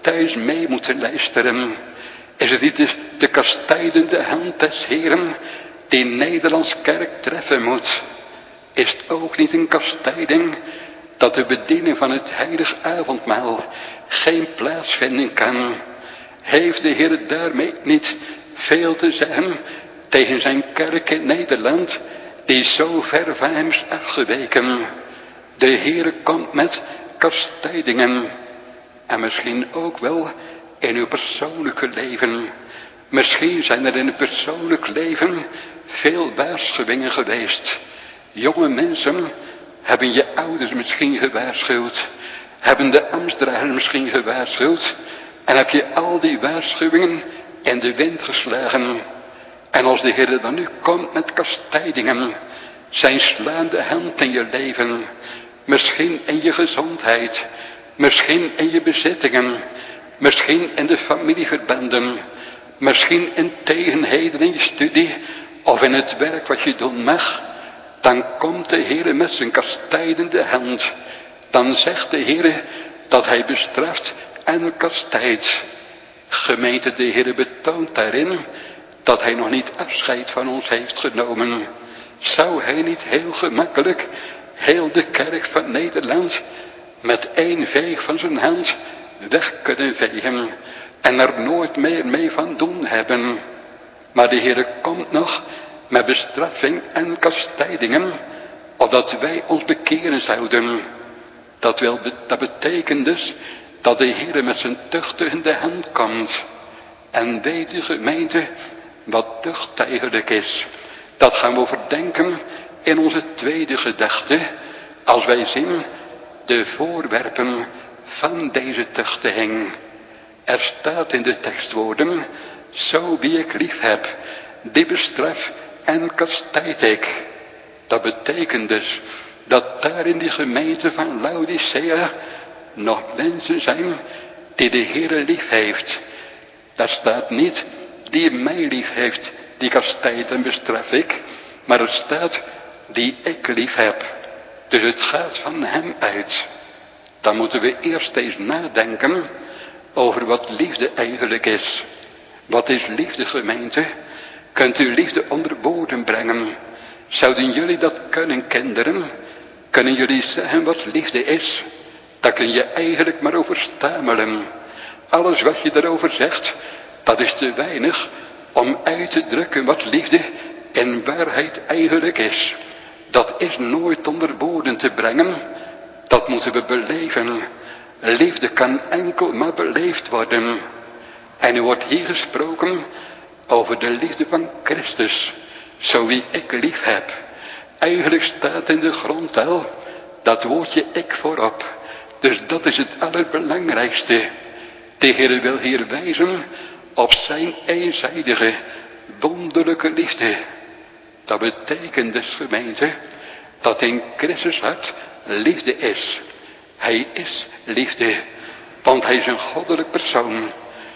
thuis mee moeten luisteren. Is het niet de, de kastijdende hand des Heeren die Nederlands kerk treffen moet? Is het ook niet een kastijding dat de bediening van het heilig avondmaal geen plaats vinden kan? Heeft de Heer daarmee niet veel te zeggen tegen zijn kerk in Nederland, die zo ver van hem is afgeweken? De Heer komt met kastijdingen. En misschien ook wel in uw persoonlijke leven. Misschien zijn er in het persoonlijk leven veel waarschuwingen geweest. Jonge mensen hebben je ouders misschien gewaarschuwd. Hebben de ambtsdragers misschien gewaarschuwd. En heb je al die waarschuwingen in de wind geslagen. En als de Heer dan nu komt met kastijdingen, zijn slaande hand in je leven, misschien in je gezondheid, misschien in je bezittingen, misschien in de familieverbanden, misschien in tegenheden in je studie of in het werk wat je doen mag, dan komt de Heer met zijn kastijdende hand. Dan zegt de Heer dat hij bestraft en kastijdt. Gemeente, de Heer betoont daarin dat hij nog niet afscheid van ons heeft genomen. Zou hij niet heel gemakkelijk heel de kerk van Nederland met één veeg van zijn hand weg kunnen vegen en er nooit meer mee van doen hebben? Maar de Heer komt nog met bestraffing en kastijdingen, opdat wij ons bekeren zouden. Dat, wil, dat betekent dus dat de Heer met zijn tuchtigende hand komt. En weet de gemeente wat tucht eigenlijk is? Dat gaan we overdenken in onze tweede gedachte, als wij zien de voorwerpen van deze tuchtiging. Er staat in de tekstwoorden: zo wie ik lief heb, die bestraf en kastijd ik. Dat betekent dus dat daar in die gemeente van Laodicea nog mensen zijn die de Heere lief heeft. Daar staat niet die mij lief heeft, die kastijd en bestraf ik, maar er staat die ik lief heb. Dus het gaat van hem uit. Dan moeten we eerst eens nadenken over wat liefde eigenlijk is. Wat is liefde, gemeente? Kunt u liefde onder woorden brengen? Zouden jullie dat kunnen, kinderen? Kunnen jullie zeggen wat liefde is? Daar kun je eigenlijk maar over stamelen. Alles wat je daarover zegt, dat is te weinig om uit te drukken wat liefde in waarheid eigenlijk is. Dat is nooit onder woorden te brengen. Dat moeten we beleven. Liefde kan enkel maar beleefd worden. En er wordt hier gesproken over de liefde van Christus. Zo wie ik lief heb. Eigenlijk staat in de grondtaal dat woordje ik voorop. Dus dat is het allerbelangrijkste. De Heer wil hier wijzen op zijn eenzijdige, wonderlijke liefde. Dat betekent dus, gemeente, dat in Christus hart liefde is. Hij is liefde, want hij is een goddelijk persoon.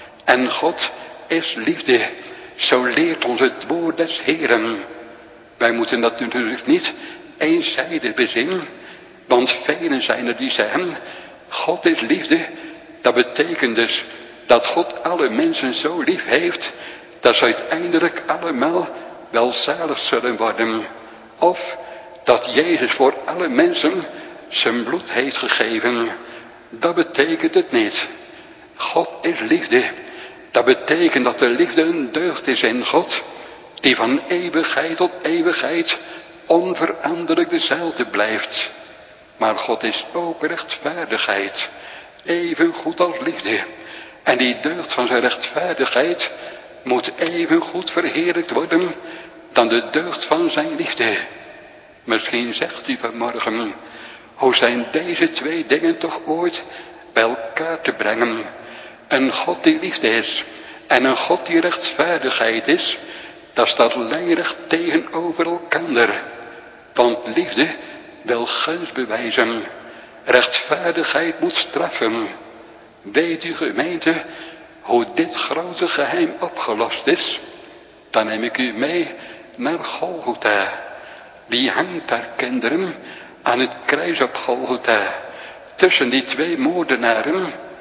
En God is liefde. Zo leert ons het woord des Heeren. Wij moeten dat natuurlijk niet eenzijdig bezien, want velen zijn er die zeggen: God is liefde. Dat betekent dus dat God alle mensen zo lief heeft, dat ze uiteindelijk allemaal welzalig zullen worden. Of dat Jezus voor alle mensen zijn bloed heeft gegeven. Dat betekent het niet. God is liefde. Dat betekent dat de liefde een deugd is in God, die van eeuwigheid tot eeuwigheid onveranderlijk dezelfde blijft. Maar God is ook rechtvaardigheid, even goed als liefde. En die deugd van zijn rechtvaardigheid moet even goed verheerlijkt worden dan de deugd van zijn liefde. Misschien zegt u vanmorgen: hoe zijn deze twee dingen toch ooit bij elkaar te brengen? Een God die liefde is en een God die rechtvaardigheid is, dat staat lijnrecht tegenover elkander. Want liefde wil gunst bewijzen, rechtvaardigheid moet straffen. Weet u, gemeente, hoe dit grote geheim opgelost is? Dan neem ik u mee naar Golgotha. Wie hangt daar, kinderen, aan het kruis op Golgotha? Tussen die twee moordenaren,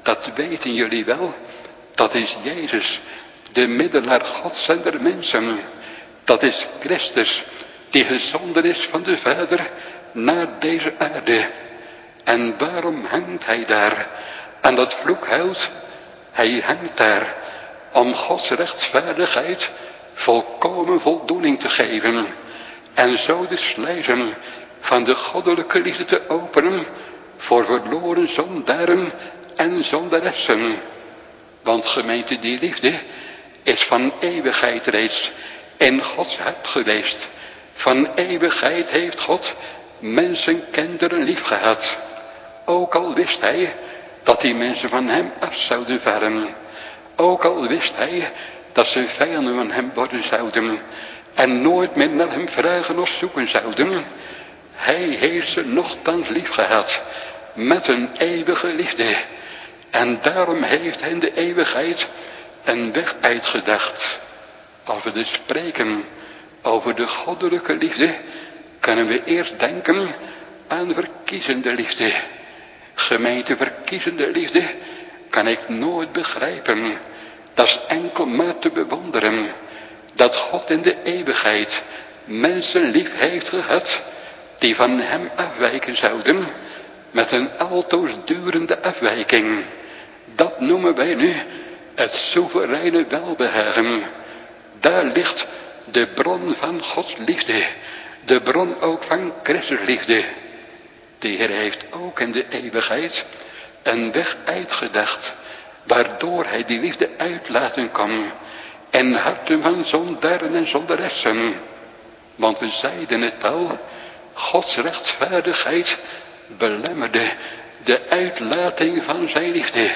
dat weten jullie wel. Dat is Jezus, de middelaar Gods en der mensen. Dat is Christus, die gezonden is van de Vader naar deze aarde. En waarom hangt hij daar aan dat vloekhout? Hij hangt daar om Gods rechtvaardigheid volkomen voldoening te geven. En zo de sluizen van de goddelijke liefde te openen voor verloren zondaren en zondaressen. Want gemeente, die liefde is van eeuwigheid reeds in Gods hart geweest. Van eeuwigheid heeft God mensen, kinderen lief gehad. Ook al wist hij dat die mensen van hem af zouden vallen. Ook al wist hij dat ze vijanden van hem worden zouden. En nooit meer naar hem vragen of zoeken zouden. Hij heeft ze nochtans lief gehad. Met een eeuwige liefde. En daarom heeft hij in de eeuwigheid een weg uitgedacht. Als we dus spreken over de goddelijke liefde, kunnen we eerst denken aan verkiezende liefde. Gemeente, verkiezende liefde kan ik nooit begrijpen. Dat is enkel maar te bewonderen. Dat God in de eeuwigheid mensen lief heeft gehad die van hem afwijken zouden. Met een altoos durende afwijking. Dat noemen wij nu het soevereine welbehagen. Daar ligt de bron van Gods liefde. De bron ook van Christus liefde. De Heer heeft ook in de eeuwigheid een weg uitgedacht. Waardoor hij die liefde uitlaten kan. In harten van zondaren en zondaressen. Want we zeiden het al. Gods rechtvaardigheid belemmerde de uitlating van zijn liefde.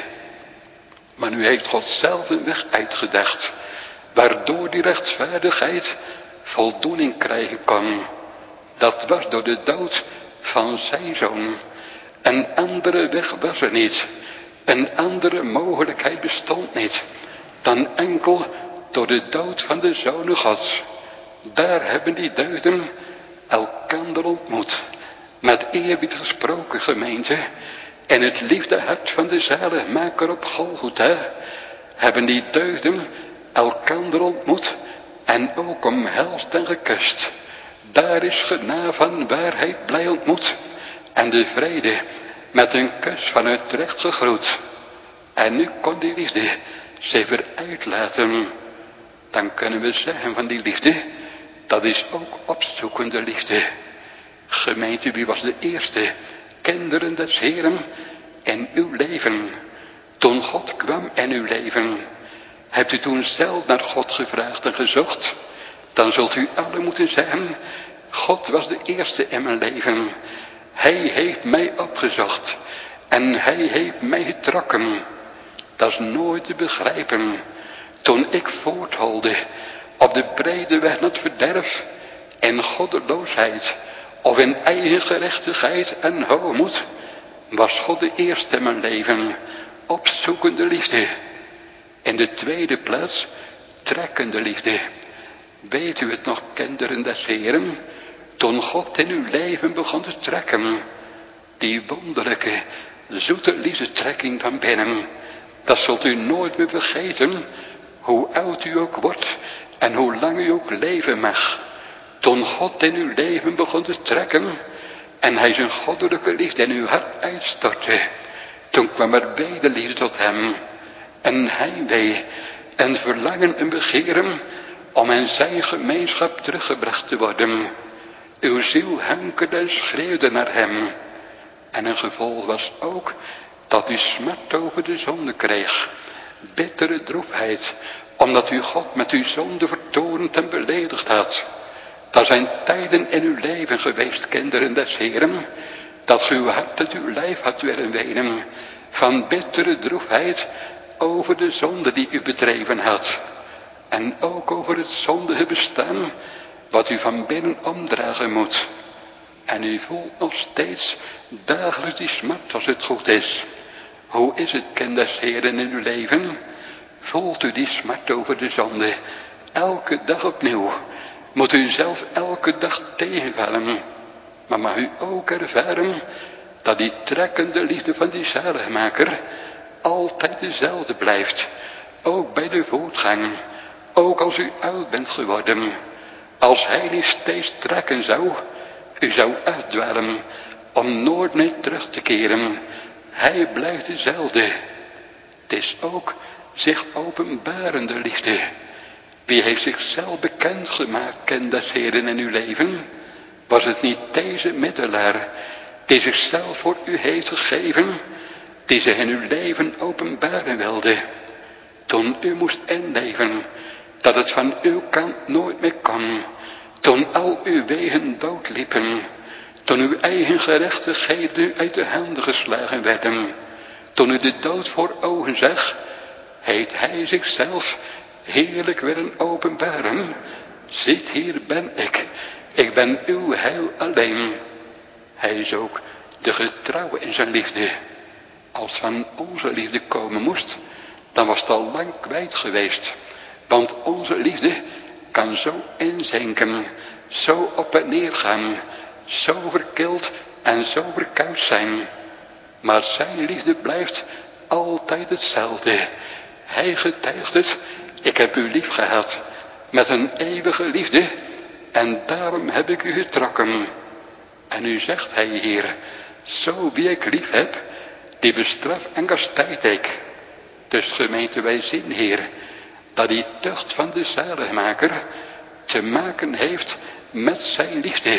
Maar nu heeft God zelf een weg uitgedacht. Waardoor die rechtvaardigheid voldoening krijgen kan. Dat was door de dood van zijn zoon. Een andere weg was er niet. Een andere mogelijkheid bestond niet. Dan enkel door de dood van de zonen Gods. Daar hebben die deugden elkander ontmoet. Met eerbied gesproken, gemeente. En het liefdehart van de zaligmaker op Golgotha hebben die deugden elkander ontmoet en ook omhelst en gekust. Daar is genade van waarheid blij ontmoet en de vrede met een kus van het recht gegroet. En nu kon die liefde zich weer uitlaten. Dan kunnen we zeggen van die liefde, dat is ook opzoekende liefde. Gemeente, wie was de eerste kinderen des Heeren in uw leven? Toen God kwam in uw leven, hebt u toen zelf naar God gevraagd en gezocht? Dan zult u alle moeten zeggen, God was de eerste in mijn leven. Hij heeft mij opgezocht en hij heeft mij getrokken. Dat is nooit te begrijpen. Toen ik voortholde op de brede weg naar het verderf, in goddeloosheid of in eigen gerechtigheid en hoogmoed, was God de eerste in mijn leven, opzoekende liefde. In de tweede plaats, trekkende liefde. Weet u het nog, kinderen des Heeren, toen God in uw leven begon te trekken, die wonderlijke, zoete liefdetrekking van binnen, dat zult u nooit meer vergeten, hoe oud u ook wordt en hoe lang u ook leven mag. Toen God in uw leven begon te trekken en hij zijn goddelijke liefde in uw hart uitstortte, toen kwam er wederliefde tot hem. En heimwee en verlangen en begeren om in zijn gemeenschap teruggebracht te worden. Uw ziel hankerde en schreeuwde naar hem. En een gevolg was ook dat u smart over de zonde kreeg. Bittere droefheid, omdat u God met uw zonde vertoornd en beledigd had. Er zijn tijden in uw leven geweest, kinderen des Heeren, dat uw hart uit uw lijf had willen wenen, van bittere droefheid over de zonde die u bedreven had. En ook over het zondige bestaan, wat u van binnen omdragen moet. En u voelt nog steeds dagelijks die smart als het goed is. Hoe is het, kind des Heeren, in uw leven? Voelt u die smart over de zonde? Elke dag opnieuw. Moet u zelf elke dag tegenvallen. Maar mag u ook ervaren dat die trekkende liefde van die zaligmaker altijd dezelfde blijft. Ook bij de voortgang. Ook als u oud bent geworden. Als hij niet steeds trekken zou. U zou uitdwalen. Om nooit meer terug te keren. Hij blijft dezelfde. Het is ook zich openbarende liefde. Wie heeft zichzelf bekendgemaakt, kent des Heeren in uw leven? Was het niet deze middelaar, die zichzelf voor u heeft gegeven, die zich in uw leven openbaren wilde, toen u moest inleven, dat het van uw kant nooit meer kon, toen al uw wegen doodliepen, toen uw eigen gerechtigheden u uit de handen geslagen werden, toen u de dood voor ogen zag, heeft hij zichzelf heerlijk willen openbaren. Ziet, hier ben ik, ik ben uw heil alleen. Hij is ook de getrouwe in zijn liefde. Als van onze liefde komen moest, dan was het al lang kwijt geweest. Want onze liefde kan zo inzinken, zo op en neer gaan, zo verkild en zo verkoud zijn. Maar zijn liefde blijft altijd hetzelfde. Hij getuigt het, ik heb u lief gehad, met een eeuwige liefde, en daarom heb ik u getrokken. En nu zegt hij hier, zo wie ik lief heb, die bestraf en kastijd ik. Dus gemeente, wij zien hier, dat die tucht van de zaligmaker te maken heeft met zijn liefde.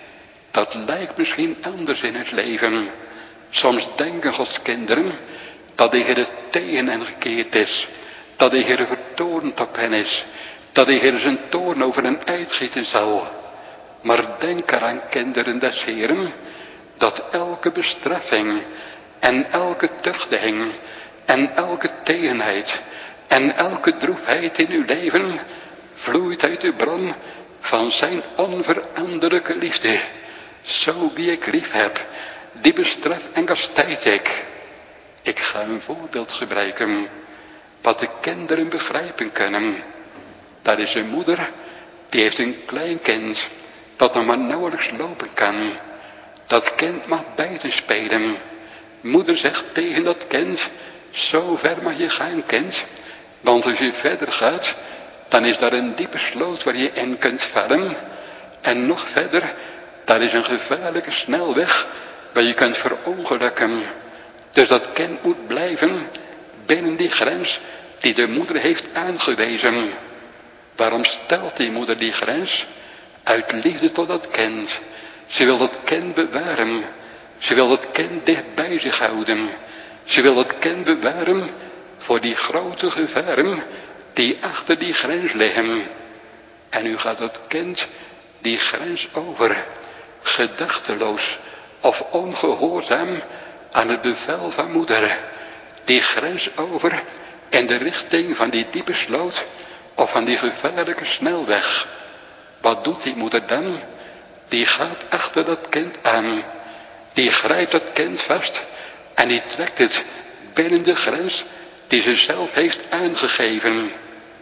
Dat lijkt misschien anders in het leven. Soms denken Gods kinderen dat de Heer tegen hen gekeerd is. Dat de Heer vertoornd op hen is. Dat de Heer zijn toorn over hen uitgieten zal. Maar denk eraan, kinderen des Heeren, dat elke bestraffing en elke tuchtiging en elke tegenheid en elke droefheid in uw leven vloeit uit de bron van zijn onveranderlijke liefde. Zo wie ik lief heb, die bestraf en kastijd ik. Ik ga een voorbeeld gebruiken, wat de kinderen begrijpen kunnen. Dat is een moeder, die heeft een klein kind, dat nog maar nauwelijks lopen kan. Dat kind mag buiten spelen. Moeder zegt tegen dat kind, zo ver mag je gaan, kind. Want als je verder gaat, dan is daar een diepe sloot waar je in kunt vallen. En nog verder, daar is een gevaarlijke snelweg waar je kunt verongelukken. Dus dat kind moet blijven binnen die grens die de moeder heeft aangewezen. Waarom stelt die moeder die grens? Uit liefde tot dat kind. Ze wil dat kind bewaren. Ze wil dat kind dicht bij zich houden. Ze wil dat kind bewaren voor die grote gevaren die achter die grens liggen. En nu gaat dat kind die grens over, gedachteloos of ongehoorzaam aan het bevel van moeder. Die grens over in de richting van die diepe sloot of van die gevaarlijke snelweg. Wat doet die moeder dan? Die gaat achter dat kind aan. Die grijpt dat kind vast en die trekt het binnen de grens die ze zelf heeft aangegeven.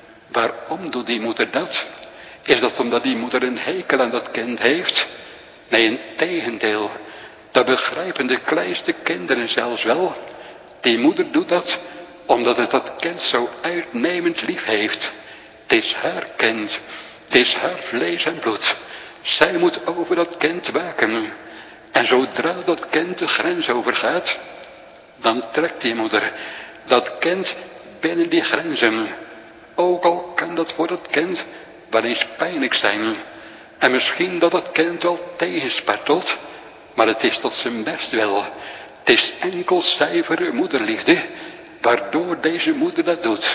Waarom doet die moeder dat? Is dat omdat die moeder een hekel aan dat kind heeft? Nee, in tegendeel. Dat begrijpen de kleinste kinderen zelfs wel. Die moeder doet dat omdat het dat kind zo uitnemend lief heeft. Het is haar kind. Het is haar vlees en bloed. Zij moet over dat kind waken. En zodra dat kind de grens overgaat, dan trekt die moeder dat kind binnen die grenzen. Ook al kan dat voor dat kind wel eens pijnlijk zijn. En misschien dat dat kind wel tegenspartelt, maar het is tot zijn best wel. Het is enkel zuivere moederliefde, waardoor deze moeder dat doet.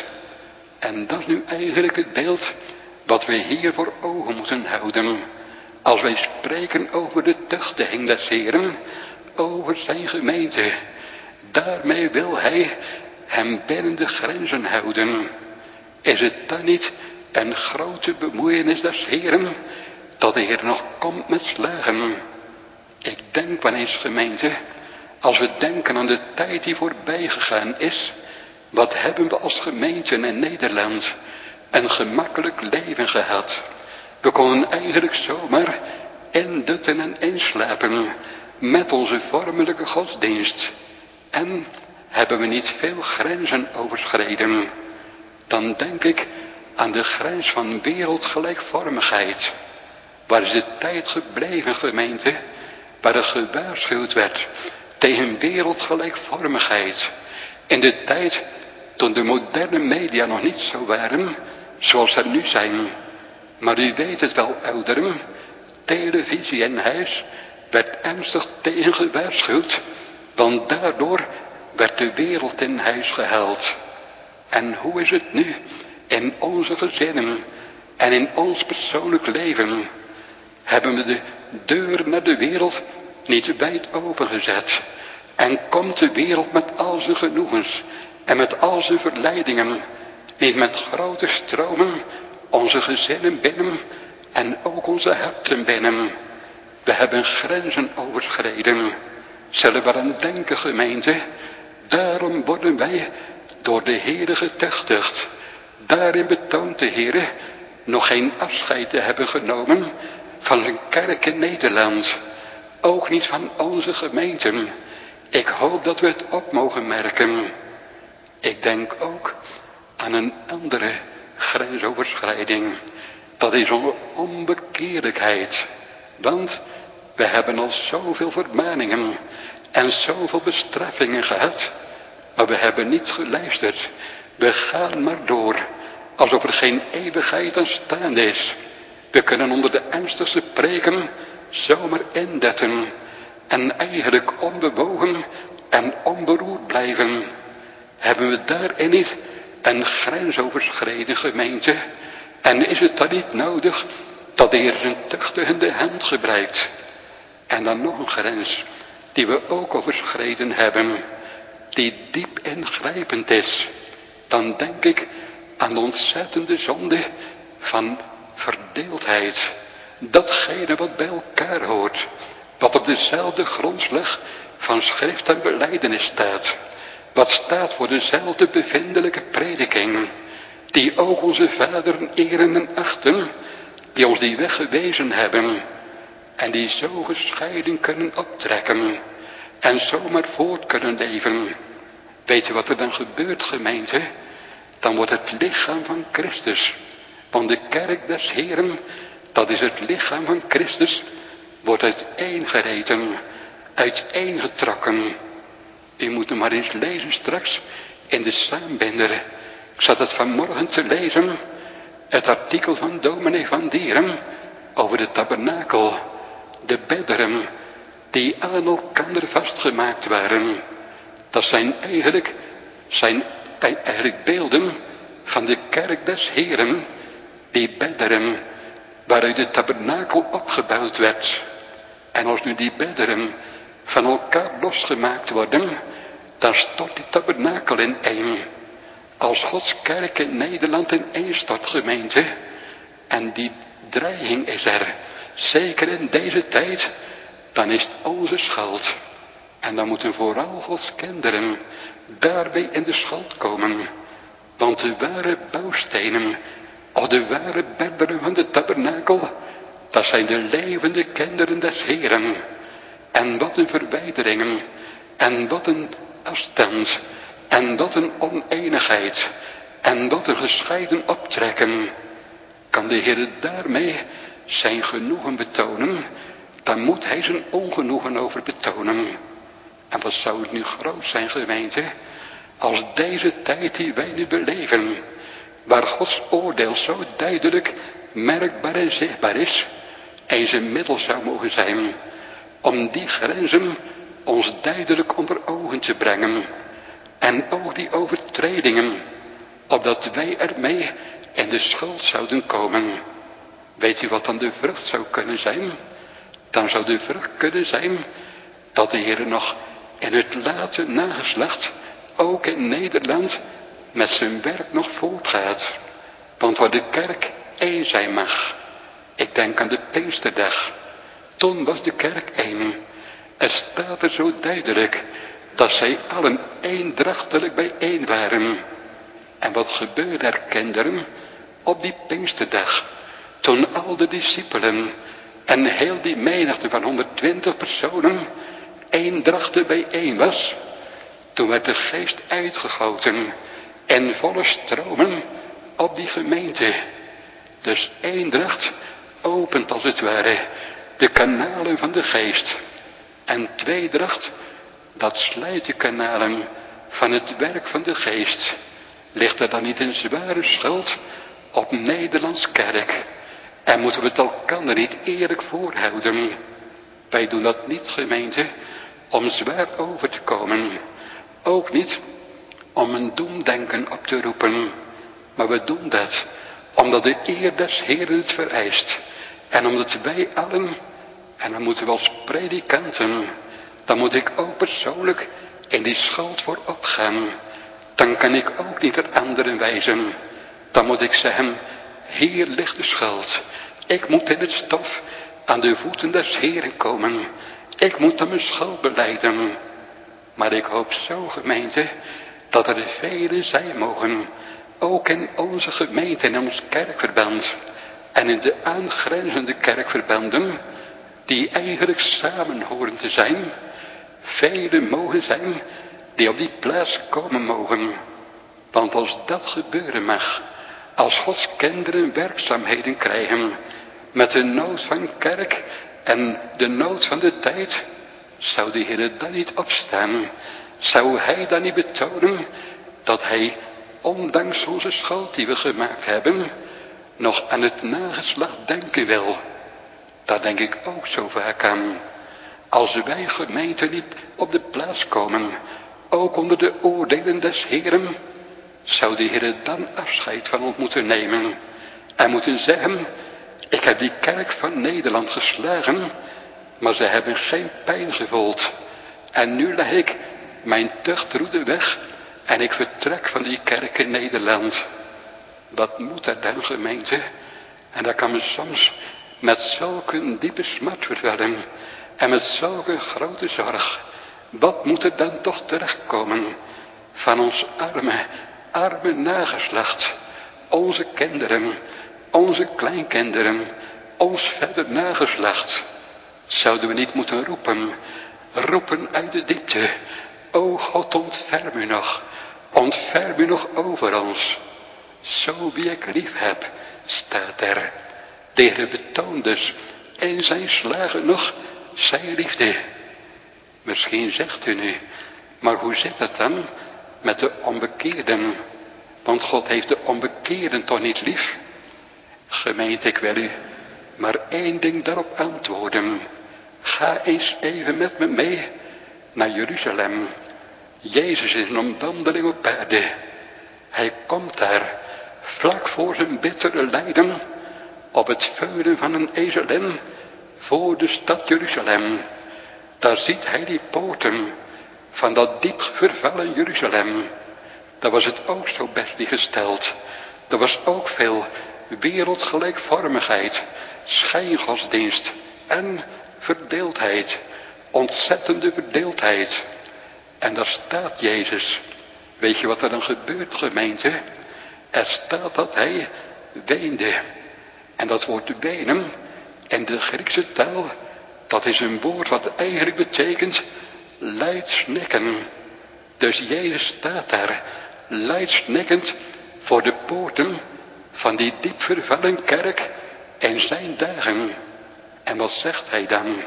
En dat is nu eigenlijk het beeld wat we hier voor ogen moeten houden. Als wij spreken over de tuchtiging des Heeren, over zijn gemeente. Daarmee wil hij hem binnen de grenzen houden. Is het dan niet een grote bemoeienis des Heeren, dat de Heer nog komt met slagen? Ik denk wel eens, gemeente, als we denken aan de tijd die voorbij gegaan is, wat hebben we als gemeente in Nederland een gemakkelijk leven gehad. We konden eigenlijk zomaar indutten en inslapen met onze vormelijke godsdienst. En hebben we niet veel grenzen overschreden. Dan denk ik aan de grens van wereldgelijkvormigheid. Waar is de tijd gebleven, gemeente, waar er gewaarschuwd werd tegen wereldgelijkvormigheid. In de tijd toen de moderne media nog niet zo waren zoals er nu zijn. Maar u weet het wel, ouderen, televisie en huis werd ernstig tegen gewaarschuwd, want daardoor werd de wereld in huis gehaald. En hoe is het nu in onze gezinnen en in ons persoonlijk leven? Hebben we de deur naar de wereld niet wijd opengezet? En komt de wereld met al zijn genoegens en met al zijn verleidingen niet met grote stromen onze gezinnen binnen en ook onze harten binnen? We hebben grenzen overschreden. Zullen we aan denken, gemeente? Daarom worden wij door de Heere getuchtigd. Daarin betoont de Heere nog geen afscheid te hebben genomen van zijn kerk in Nederland. Ook niet van onze gemeenten. Ik hoop dat we het op mogen merken. Ik denk ook aan een andere grensoverschrijding. Dat is onze onbekeerlijkheid. Want we hebben al zoveel vermaningen en zoveel bestraffingen gehad. Maar we hebben niet geluisterd. We gaan maar door. Alsof er geen eeuwigheid aanstaande is. We kunnen onder de ernstigste preken zomaar indetten. En eigenlijk onbewogen en onberoerd blijven. Hebben we daarin niet een grensoverschreden, gemeente? En is het dan niet nodig dat de Heer zijn tuchtigende hand gebruikt? En dan nog een grens die we ook overschreden hebben. Die diep ingrijpend is. Dan denk ik aan de ontzettende zonde van verdeeldheid. Datgene wat bij elkaar hoort. Wat op dezelfde grondslag van schrift en belijdenis staat. Wat staat voor dezelfde bevindelijke prediking. Die ook onze vaderen eren en achten. Die ons die weg gewezen hebben. En die zo gescheiden kunnen optrekken. En zomaar voort kunnen leven. Weet je wat er dan gebeurt, gemeente? Dan wordt het lichaam van Christus. Want de kerk des Heeren, dat is het lichaam van Christus, wordt uiteengereten, uiteengetrokken. U moet hem maar eens lezen straks in de Saambinder. Ik zat het vanmorgen te lezen, het artikel van dominee Van Dieren over de tabernakel, de bedderen die aan elkaar vastgemaakt waren. Dat zijn eigenlijk, zijn eigenlijk beelden van de kerk des Heeren, die bedderen waaruit de tabernakel opgebouwd werd. En als nu die bedderen van elkaar losgemaakt worden, dan stort die tabernakel in één. Als Gods kerk in Nederland in één stort, gemeente. En die dreiging is er, zeker in deze tijd, dan is het onze schuld. En dan moeten vooral Gods kinderen daarbij in de schuld komen. Want de ware bouwstenen, of de ware bedderen van de tabernakel, dat zijn de levende kinderen des Heeren. En wat een verwijderingen, en wat een afstand, en wat een oneenigheid, en wat een gescheiden optrekken. Kan de Heer daarmee zijn genoegen betonen, dan moet hij zijn ongenoegen over betonen. En wat zou het nu groot zijn, gemeente, als deze tijd die wij nu beleven, waar Gods oordeel zo duidelijk, merkbaar en zichtbaar is, eens een middel zou mogen zijn om die grenzen ons duidelijk onder ogen te brengen. En ook die overtredingen, opdat wij ermee in de schuld zouden komen. Weet u wat dan de vrucht zou kunnen zijn? Dan zou de vrucht kunnen zijn dat de Heer nog in het late nageslacht, ook in Nederland, met zijn werk nog voortgaat. Want waar de kerk één zijn mag. Ik denk aan de Pinksterdag. Toen was de kerk één. Er staat er zo duidelijk dat zij allen eendrachtelijk bijeen waren. En wat gebeurde er, kinderen, op die Pinksterdag? Toen al de discipelen en heel die menigte van honderdtwintig personen eendrachtig bijeen was. Toen werd de geest uitgegoten en volle stromen op die gemeente. Dus eendracht opent als het ware de kanalen van de geest. En tweedracht, dat sluit de kanalen van het werk van de geest. Ligt er dan niet een zware schuld op Nederlands kerk? En moeten we het elkander niet eerlijk voorhouden? Wij doen dat niet, gemeente, om zwaar over te komen. Ook niet om een doemdenken op te roepen. Maar we doen dat omdat de eer des Heeren het vereist. En omdat wij allen, en dan moeten we als predikanten, dan moet ik ook persoonlijk in die schuld voor opgaan. Dan kan ik ook niet er anderen wijzen. Dan moet ik zeggen, hier ligt de schuld. Ik moet in het stof aan de voeten des Heeren komen. Ik moet dan mijn schuld belijden. Maar ik hoop zo, gemeente, dat er velen zijn mogen, ook in onze gemeente, in ons kerkverband en in de aangrenzende kerkverbanden, die eigenlijk samen horen te zijn, velen mogen zijn die op die plaats komen mogen. Want als dat gebeuren mag, als Gods kinderen werkzaamheden krijgen met de nood van kerk en de nood van de tijd, zou de Heer dan niet opstaan? Zou hij dan niet betonen dat hij, ondanks onze schuld die we gemaakt hebben, nog aan het nageslacht denken wil? Daar denk ik ook zo vaak aan. Als wij gemeente niet op de plaats komen, ook onder de oordelen des Heeren, zou de Heer dan afscheid van ons moeten nemen en moeten zeggen, ik heb die kerk van Nederland geslagen, maar ze hebben geen pijn gevoeld. En nu leg ik mijn tuchtroede weg en ik vertrek van die kerk in Nederland. Wat moet er dan, gemeente? En dat kan me soms met zulke diepe smart vervullen en met zulke grote zorg. Wat moet er dan toch terechtkomen van ons arme, arme nageslacht, onze kinderen, onze kleinkinderen, ons verder nageslacht? Zouden we niet moeten roepen, roepen uit de diepte, o God, ontferm u nog, ontferm u nog over ons. Zo wie ik lief heb, staat er. De Heer betoont dus in zijn slagen nog zijn liefde. Misschien zegt u nu, maar hoe zit het dan met de onbekeerden? Want God heeft de onbekeerden toch niet lief? Gemeente, ik wil u maar één ding daarop antwoorden. Ga eens even met me mee naar Jeruzalem. Jezus is een omwandeling op aarde. Hij komt daar vlak voor zijn bittere lijden op het veulen van een ezelin voor de stad Jeruzalem. Daar ziet hij die poorten van dat diep vervallen Jeruzalem. Daar was het ook zo best niet gesteld. Er was ook veel wereldgelijkvormigheid, schijngodsdienst en verdeeldheid. Ontzettende verdeeldheid. En daar staat Jezus. Weet je wat er dan gebeurt, gemeente? Er staat dat hij weende. En dat woord wenen in de Griekse taal, dat is een woord wat eigenlijk betekent luidsnikken. Dus Jezus staat daar luidsnikkend voor de poorten van die diep vervallen kerk in zijn dagen. En wat zegt hij dan?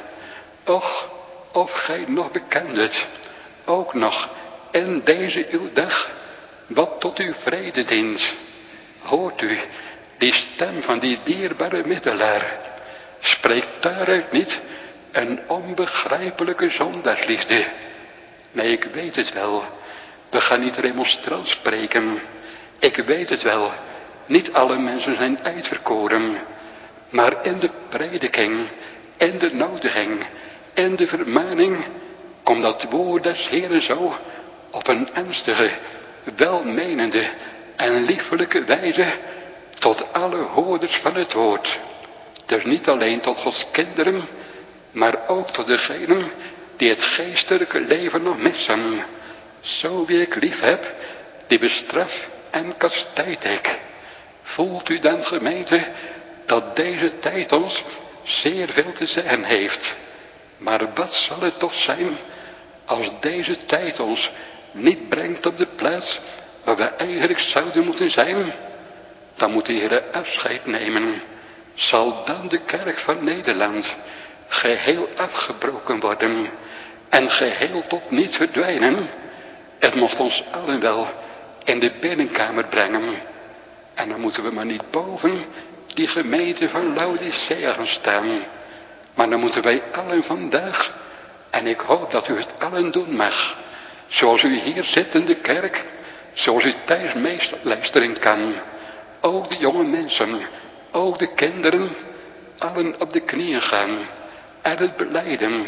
Och, of gij nog bekendet, ook nog in deze uw dag, wat tot uw vrede dient. Hoort u die stem van die dierbare middelaar? Spreekt daaruit niet een onbegrijpelijke zondaarsliefde? Nee, ik weet het wel. We gaan niet remonstrant spreken. Ik weet het wel. Niet alle mensen zijn uitverkoren. Maar in de prediking, in de nodiging, in de vermaning, komt dat woord des Heeren zo op een ernstige, welmenende en liefelijke wijze tot alle hoorders van het woord. Dus niet alleen tot Gods kinderen, maar ook tot degenen die het geestelijke leven nog missen. Zo wie ik lief heb, die bestraf en kastijd ik. Voelt u dan, gemeente, dat deze tijd ons zeer veel te zeggen heeft. Maar wat zal het toch zijn als deze tijd ons niet brengt op de plaats waar we eigenlijk zouden moeten zijn, dan moet de Heer afscheid nemen. Zal dan de kerk van Nederland geheel afgebroken worden en geheel tot niet verdwijnen? Het mocht ons allen wel in de binnenkamer brengen. En dan moeten we maar niet boven die gemeente van Laodicea gaan staan. Maar dan moeten wij allen vandaag, en ik hoop dat u het allen doen mag, zoals u hier zit in de kerk, zoals u thuis meeluisteren kan, ook de jonge mensen, ook de kinderen, allen op de knieën gaan en het belijden.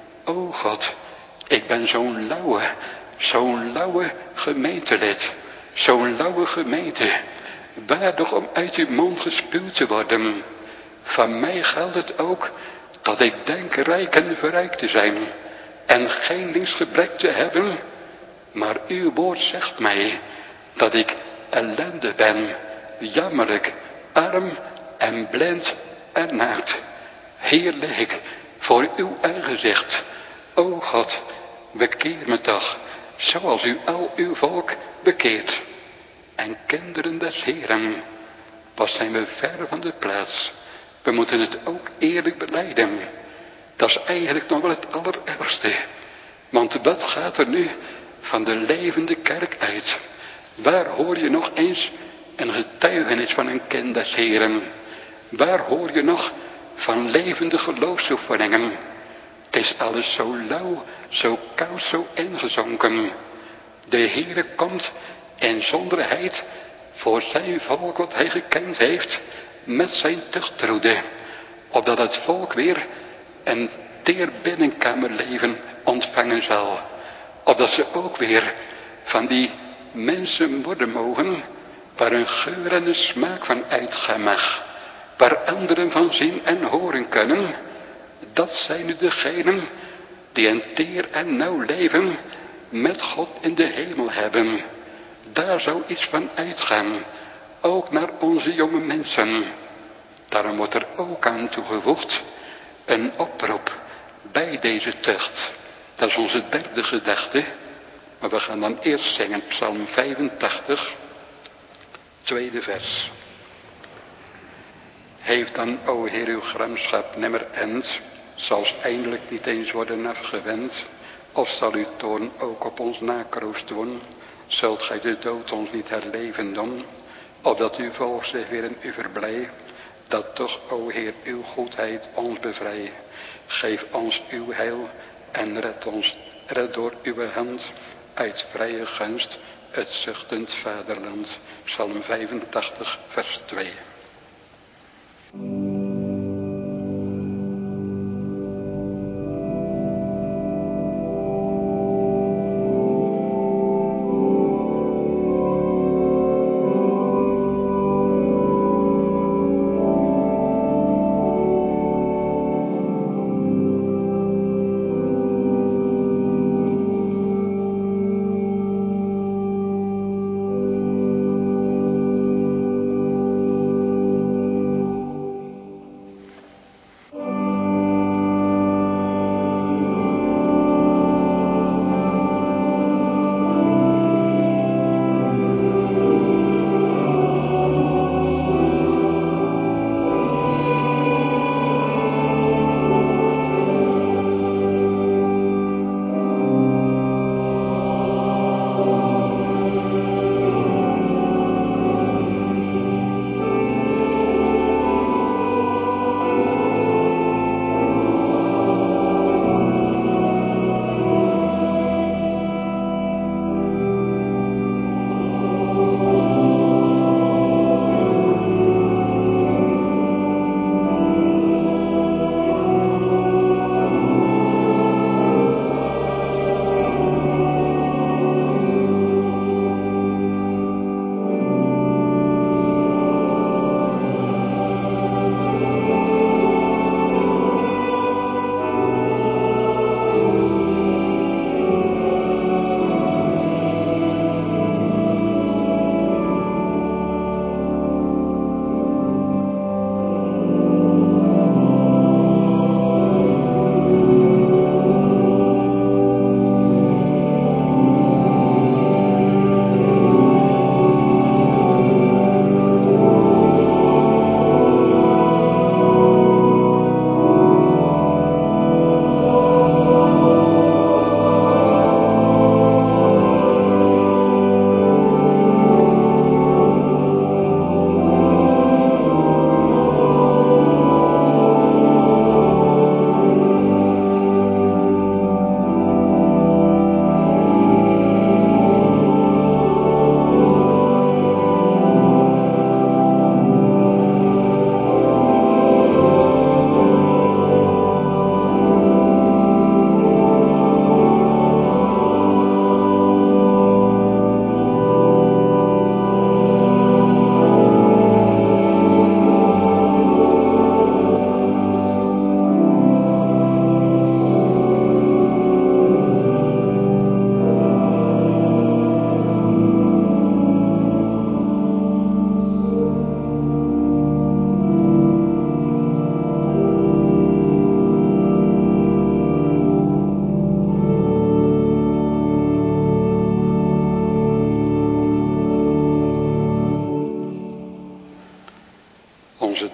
O God, ik ben zo'n lauwe, zo'n lauwe gemeentelid, zo'n lauwe gemeente, waardig om uit uw mond gespuwd te worden. Van mij geldt het ook dat ik denk rijk en verrijkt te zijn en geen linksgebrek te hebben, maar uw woord zegt mij dat ik ellende ben, jammerlijk, arm en blind en naakt. Hier lig ik voor uw aangezicht. O God, bekeer me toch, zoals u al uw volk bekeert. En kinderen des Heeren, wat zijn we ver van de plaats. We moeten het ook eerlijk belijden. Dat is eigenlijk nog wel het allerergste. Want wat gaat er nu van de levende kerk uit? Waar hoor je nog eens een getuigenis van een kind des Heeren? Waar hoor je nog van levende geloofsoefeningen? Het is alles zo lauw, zo koud, zo ingezonken. De Heere komt in zonderheid voor zijn volk wat hij gekend heeft met zijn tuchtroede, opdat het volk weer een teer binnenkamerleven ontvangen zal, opdat ze ook weer van die mensen worden mogen waar een geur en een smaak van uitgaan mag, waar anderen van zien en horen kunnen. Dat zijn nu degenen die een teer en nauw leven met God in de hemel hebben. Daar zou iets van uitgaan, ook naar onze jonge mensen. Daarom wordt er ook aan toegevoegd een oproep bij deze tucht. Dat is onze derde gedachte. Maar we gaan dan eerst zingen Psalm vijfentachtig, tweede vers. Heeft dan, o Heer, uw gramschap nimmer end, zal eindelijk niet eens worden afgewend, of zal uw toorn ook op ons nakroost doen, zult gij de dood ons niet herleven doen, opdat uw volk zich weer in u verblij, dat toch, o Heer, uw goedheid ons bevrij. Geef ons uw heil en red ons, red door uw hand, uit vrije gunst, het zuchtend vaderland. Psalm vijfentachtig, vers twee.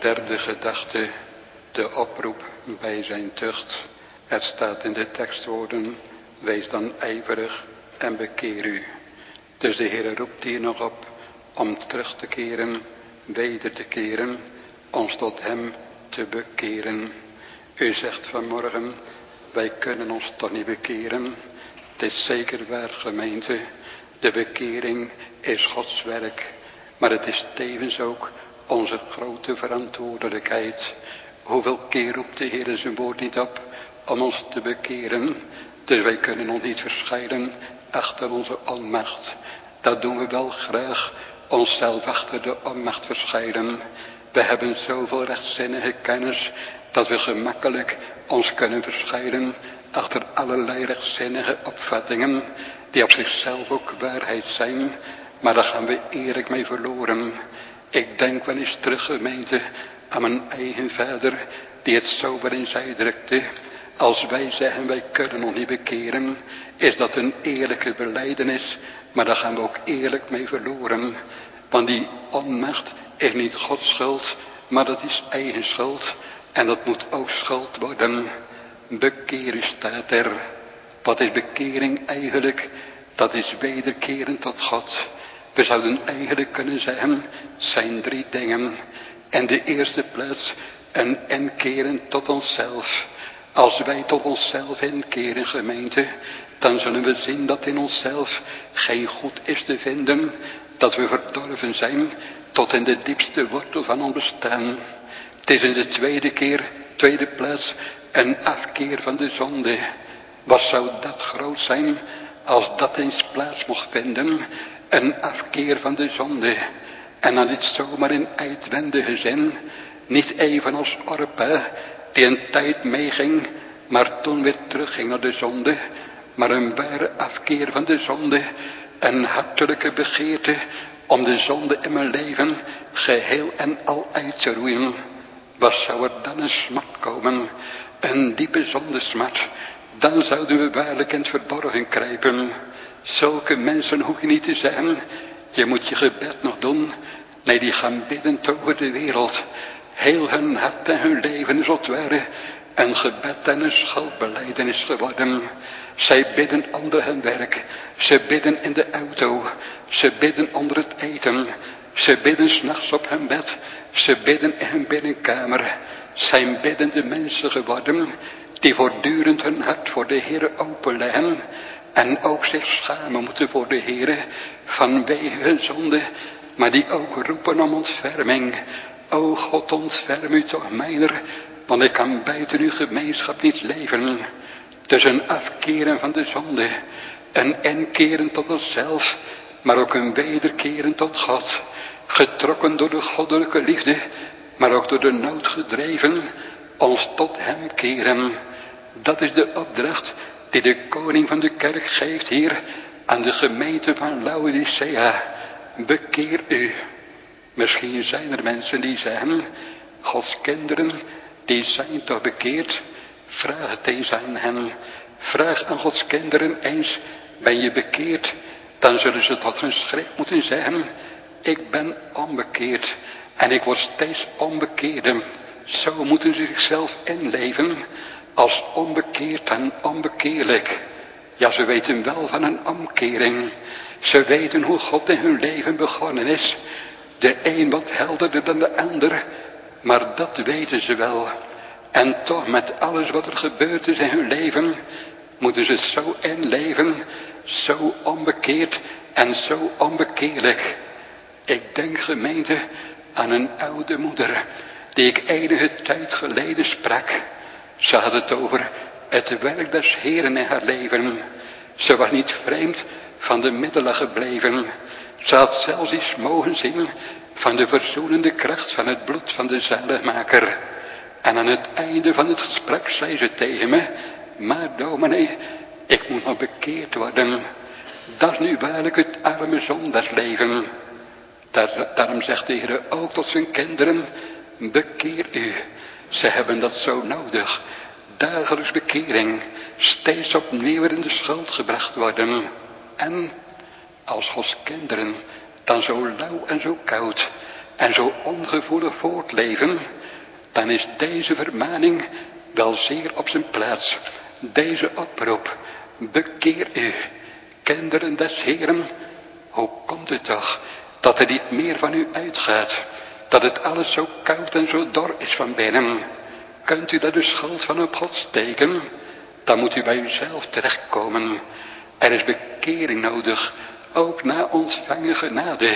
derde gedachte, de oproep bij zijn tucht. Er staat in de tekstwoorden, wees dan ijverig en bekeer u. Dus de Heer roept hier nog op om terug te keren, weder te keren, ons tot hem te bekeren. U zegt vanmorgen, wij kunnen ons toch niet bekeren. Het is zeker waar, gemeente, de bekering is Gods werk. Maar het is tevens ook onze grote verantwoordelijkheid. Hoeveel keer roept de Heer zijn woord niet op om ons te bekeren. Dus wij kunnen ons niet verschuilen achter onze onmacht. Dat doen we wel graag, onszelf achter de onmacht verschuilen. We hebben zoveel rechtzinnige kennis dat we gemakkelijk ons kunnen verschuilen achter allerlei rechtzinnige opvattingen die op zichzelf ook waarheid zijn. Maar daar gaan we eerlijk mee verloren. Ik denk wel eens terug, gemeente, aan mijn eigen vader die het zo wel in zij drukte. Als wij zeggen wij kunnen ons niet bekeren, is dat een eerlijke belijdenis, maar daar gaan we ook eerlijk mee verloren. Want die onmacht is niet Gods schuld, maar dat is eigen schuld. En dat moet ook schuld worden. Bekeren staat er. Wat is bekering eigenlijk? Dat is wederkeren tot God. We zouden eigenlijk kunnen zeggen, zijn drie dingen. En de eerste plaats, een inkeren tot onszelf. Als wij tot onszelf inkeren, gemeente, dan zullen we zien dat in onszelf geen goed is te vinden. Dat we verdorven zijn tot in de diepste wortel van ons bestaan. Het is in de tweede keer, tweede plaats, een afkeer van de zonde. Wat zou dat groot zijn als dat eens plaats mocht vinden? Een afkeer van de zonde. En dan niet zomaar in uitwendige zin. Niet even als Orpa, die een tijd meeging, maar toen weer terugging naar de zonde. Maar een ware afkeer van de zonde. Een hartelijke begeerte om de zonde in mijn leven geheel en al uit te roeien. Wat zou er dan een smart komen? Een diepe zondesmart. Dan zouden we waarlijk in het verborgen kruipen. Zulke mensen hoef je niet te zeggen, je moet je gebed nog doen. Nee, die gaan biddend over de wereld. Heel hun hart en hun leven is als het ware een gebed en een schuldbelijdenis geworden. Zij bidden onder hun werk. Ze bidden in de auto. Ze bidden onder het eten. Ze bidden 's nachts op hun bed. Ze bidden in hun binnenkamer. Zijn biddende mensen geworden die voortdurend hun hart voor de Heere openleggen. En ook zich schamen moeten voor de Heere vanwege hun zonde. Maar die ook roepen om ontferming. O God, ontferm u toch mijner, want ik kan buiten uw gemeenschap niet leven. Dus een afkeren van de zonde. Een inkeren tot onszelf, maar ook een wederkeren tot God. Getrokken door de goddelijke liefde, maar ook door de nood gedreven, ons tot hem keren. Dat is de opdracht die de koning van de kerk geeft hier aan de gemeente van Laodicea. Bekeer u. Misschien zijn er mensen die zeggen, Gods kinderen, die zijn toch bekeerd. Vraag het eens aan hen. Vraag aan Gods kinderen eens, ben je bekeerd? Dan zullen ze tot hun schrik moeten zeggen, ik ben onbekeerd. En ik word steeds onbekeerder. Zo moeten ze zichzelf inleven als onbekeerd en onbekeerlijk. Ja, ze weten wel van een omkering. Ze weten hoe God in hun leven begonnen is. De een wat helderder dan de ander. Maar dat weten ze wel. En toch met alles wat er gebeurd is in hun leven, moeten ze zo inleven, zo onbekeerd en zo onbekeerlijk. Ik denk, gemeente, aan een oude moeder, die ik enige tijd geleden sprak. Ze had het over het werk des Heeren in haar leven. Ze was niet vreemd van de middelen gebleven. Ze had zelfs iets mogen zien van de verzoenende kracht van het bloed van de zaligmaker. En aan het einde van het gesprek zei ze tegen me, maar dominee, ik moet nog bekeerd worden. Dat is nu waarlijk het arme zondagsleven. Daar, daarom zegt de Heer ook tot zijn kinderen, bekeer u. Ze hebben dat zo nodig. Dagelijks bekering, steeds opnieuw in de schuld gebracht worden. En als Gods kinderen dan zo lauw en zo koud en zo ongevoelig voortleven, dan is deze vermaning wel zeer op zijn plaats. Deze oproep, bekeer u, kinderen des Heeren. Hoe komt het toch dat er niet meer van u uitgaat? Dat het alles zo koud en zo dor is van binnen. Kunt u daar de schuld van op God steken? Dan moet u bij uzelf terechtkomen. Er is bekering nodig, ook na ontvangen genade.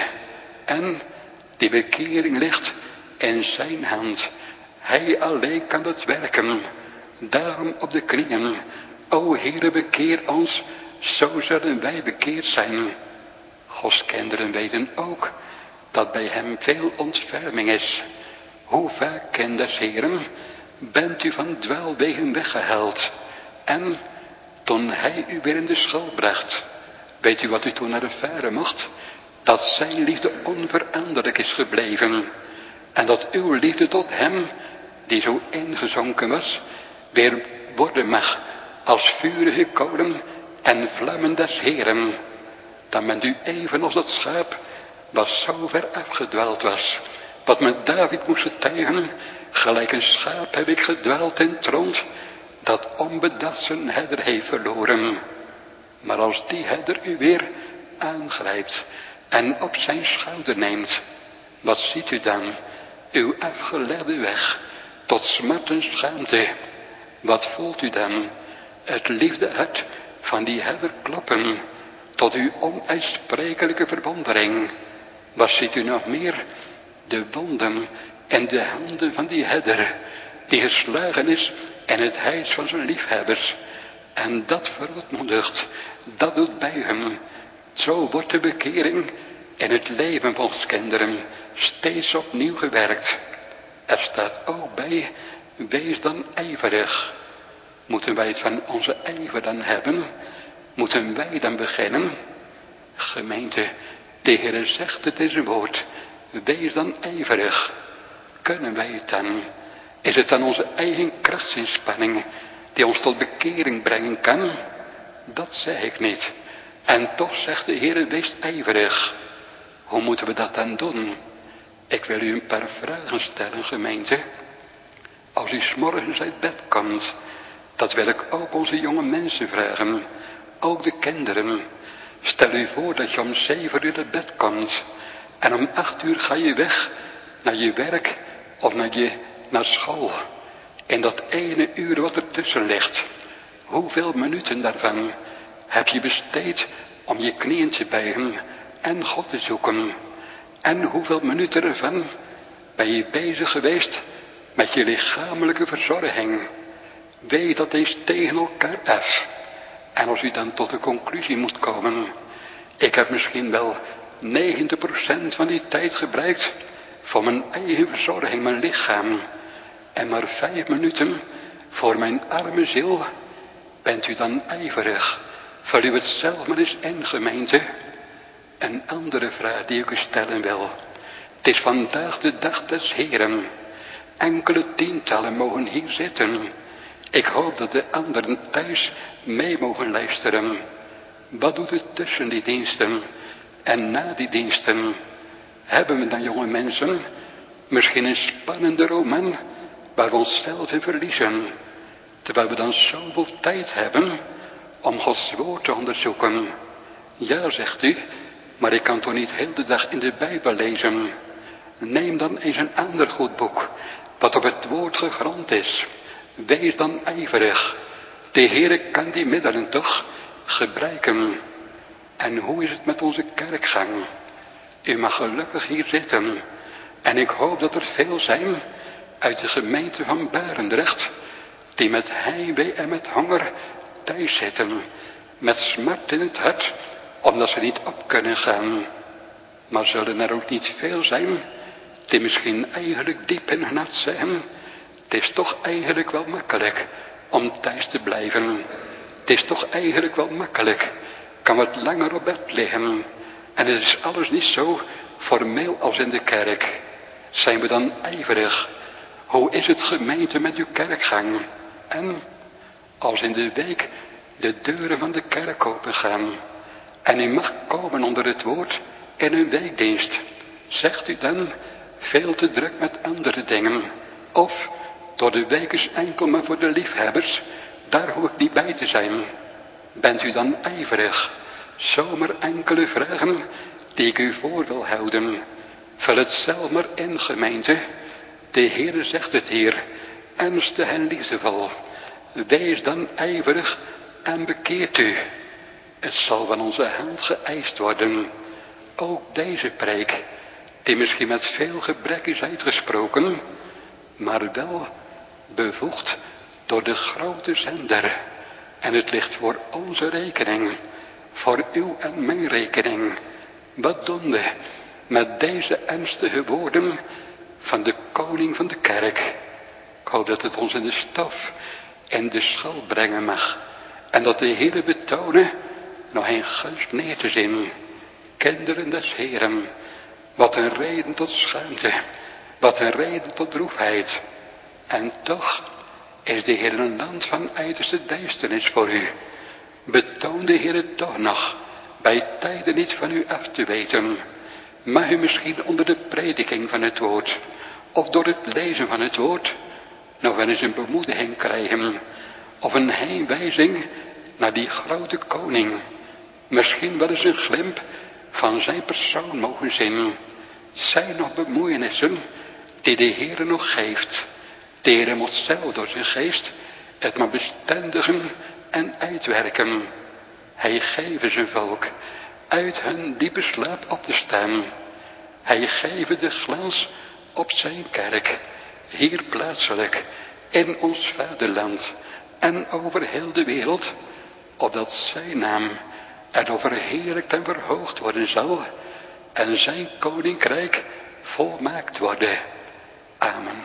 En die bekering ligt in zijn hand. Hij alleen kan het werken. Daarom op de knieën. O Heere, bekeer ons, zo zullen wij bekeerd zijn. Gods kinderen weten ook dat bij hem veel ontferming is. Hoe vaak, kind des Heeren, bent u van dwaalwegen weggehaald. En toen hij u weer in de schuld bracht, weet u wat u toen ervaren mocht? Dat zijn liefde onveranderlijk is gebleven. En dat uw liefde tot hem, die zo ingezonken was, weer worden mag als vurige kolen en vlammen des Heeren. Dan bent u even als dat schaap, wat zo ver afgedwaald was. Wat met David moest getuigen, gelijk een schaap heb ik gedwaald in het rond, dat onbedacht zijn herder heeft verloren. Maar als die herder u weer aangrijpt en op zijn schouder neemt, wat ziet u dan? Uw afgeleide weg tot smart en schaamte. Wat voelt u dan? Het liefdehart van die herder kloppen tot uw onuitsprekelijke verwondering. Wat ziet u nog meer? De wonden en de handen van die herder, die geslagen is in het huis van zijn liefhebbers. En dat verootmoedigt, dat doet buigen. Zo wordt de bekering in het leven van ons kinderen steeds opnieuw gewerkt. Er staat ook bij, wees dan ijverig. Moeten wij het van onze ijver dan hebben? Moeten wij dan beginnen? Gemeente, de Heer zegt het in zijn woord, wees dan ijverig. Kunnen wij het dan? Is het dan onze eigen krachtsinspanning die ons tot bekering brengen kan? Dat zeg ik niet. En toch zegt de Heer, wees ijverig. Hoe moeten we dat dan doen? Ik wil u een paar vragen stellen, gemeente. Als u 's morgens uit bed komt, dat wil ik ook onze jonge mensen vragen. Ook de kinderen. Stel u voor dat je om zeven uur uit bed komt. En om acht uur ga je weg naar je werk of naar, je, naar school. In dat ene uur wat ertussen ligt. Hoeveel minuten daarvan heb je besteed om je knieën te buigen en God te zoeken? En hoeveel minuten ervan ben je bezig geweest met je lichamelijke verzorging? Weet dat deze tegen elkaar af. En als u dan tot de conclusie moet komen, ik heb misschien wel negentig procent van die tijd gebruikt voor mijn eigen verzorging, mijn lichaam. En maar vijf minuten voor mijn arme ziel. Bent u dan ijverig? Vul u het zelf maar eens in, gemeente. Een andere vraag die ik u stellen wil. Het is vandaag de dag des Heeren. Enkele tientallen mogen hier zitten. Ik hoop dat de anderen thuis mee mogen luisteren. Wat doet het tussen die diensten en na die diensten? Hebben we dan, jonge mensen, misschien een spannende roman waar we onszelf in verliezen, terwijl we dan zoveel tijd hebben om Gods woord te onderzoeken? Ja, zegt u, maar ik kan toch niet heel de dag in de Bijbel lezen? Neem dan eens een ander goed boek, wat op het woord gegrond is. Wees dan ijverig. De Heere kan die middelen toch gebruiken. En hoe is het met onze kerkgang? U mag gelukkig hier zitten. En ik hoop dat er veel zijn uit de gemeente van Barendrecht, die met heimwee en met honger thuis zitten. Met smart in het hart, omdat ze niet op kunnen gaan. Maar zullen er ook niet veel zijn die misschien eigenlijk diep in hun hart zeggen, het is toch eigenlijk wel makkelijk om thuis te blijven. Het is toch eigenlijk wel makkelijk. Kan wat langer op bed liggen. En het is alles niet zo formeel als in de kerk. Zijn we dan ijverig? Hoe is het, gemeente, met uw kerkgang? En als in de week de deuren van de kerk open gaan en u mag komen onder het woord in een weekdienst, zegt u dan, veel te druk met andere dingen. Of door de week is enkel maar voor de liefhebbers, daar hoef ik niet bij te zijn. Bent u dan ijverig? Zomaar enkele vragen die ik u voor wil houden. Vul het zelf maar in, gemeente. De Heere zegt het hier, ernstig en liefdevol. Wees dan ijverig en bekeert u. Het zal van onze hand geëist worden. Ook deze preek, die misschien met veel gebrek is uitgesproken, maar wel bevoegd door de grote zender. En het ligt voor onze rekening, voor uw en mijn rekening. Wat doen we met deze ernstige woorden van de koning van de kerk? Ik hoop dat het ons in de stof en de schal brengen mag. En dat de Heere betonen nog een gunst neer te zien. Kinderen des Heeren, wat een reden tot schaamte, wat een reden tot droefheid. En toch is de Heer een land van uiterste duisternis voor u. Betoon de Heer het toch nog, bij tijden niet van u af te weten. Mag u misschien onder de prediking van het woord, of door het lezen van het woord, nog wel eens een bemoediging krijgen, of een heenwijzing naar die grote koning. Misschien wel eens een glimp van zijn persoon mogen zien. Zijn nog bemoeienissen die de Heere nog geeft. De Heere moet zelf door zijn geest het maar bestendigen en uitwerken. Hij geeft zijn volk uit hun diepe slaap op te staan. Hij geeft de glans op zijn kerk, hier plaatselijk, in ons vaderland en over heel de wereld, opdat zijn naam er verheerlijkt en verhoogd worden zal en zijn koninkrijk volmaakt worden. Amen.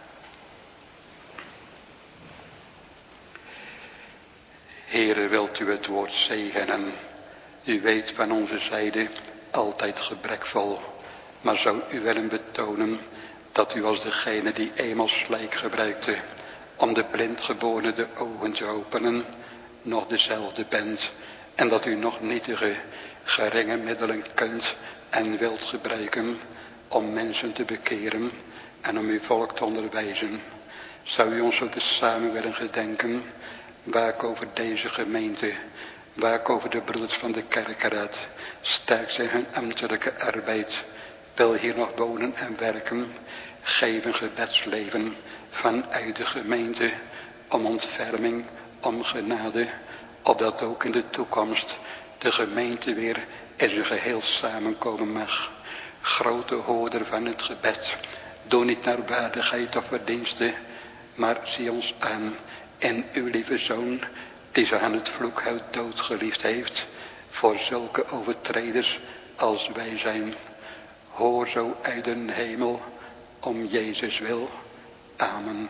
Heere, wilt u het woord zegenen? U weet van onze zijde altijd gebrekvol, maar zou u willen betonen dat u als degene die eenmaal slijk gebruikte om de blindgeborene de ogen te openen, nog dezelfde bent en dat u nog nietige, geringe middelen kunt en wilt gebruiken om mensen te bekeren en om uw volk te onderwijzen. Zou u ons zo tezamen willen gedenken, waak over deze gemeente, waak over de broeders van de kerkenraad, sterk zij hun ambtelijke arbeid, wil hier nog wonen en werken, geef een gebedsleven vanuit de gemeente om ontferming, om genade, opdat ook in de toekomst de gemeente weer in zijn geheel samenkomen mag. Grote hoorder van het gebed, doe niet naar waardigheid of verdienste, maar zie ons aan in uw lieve Zoon, die zich aan het vloekhout doodgeliefd heeft, voor zulke overtreders als wij zijn. Hoor zo uit den hemel, om Jezus wil. Amen.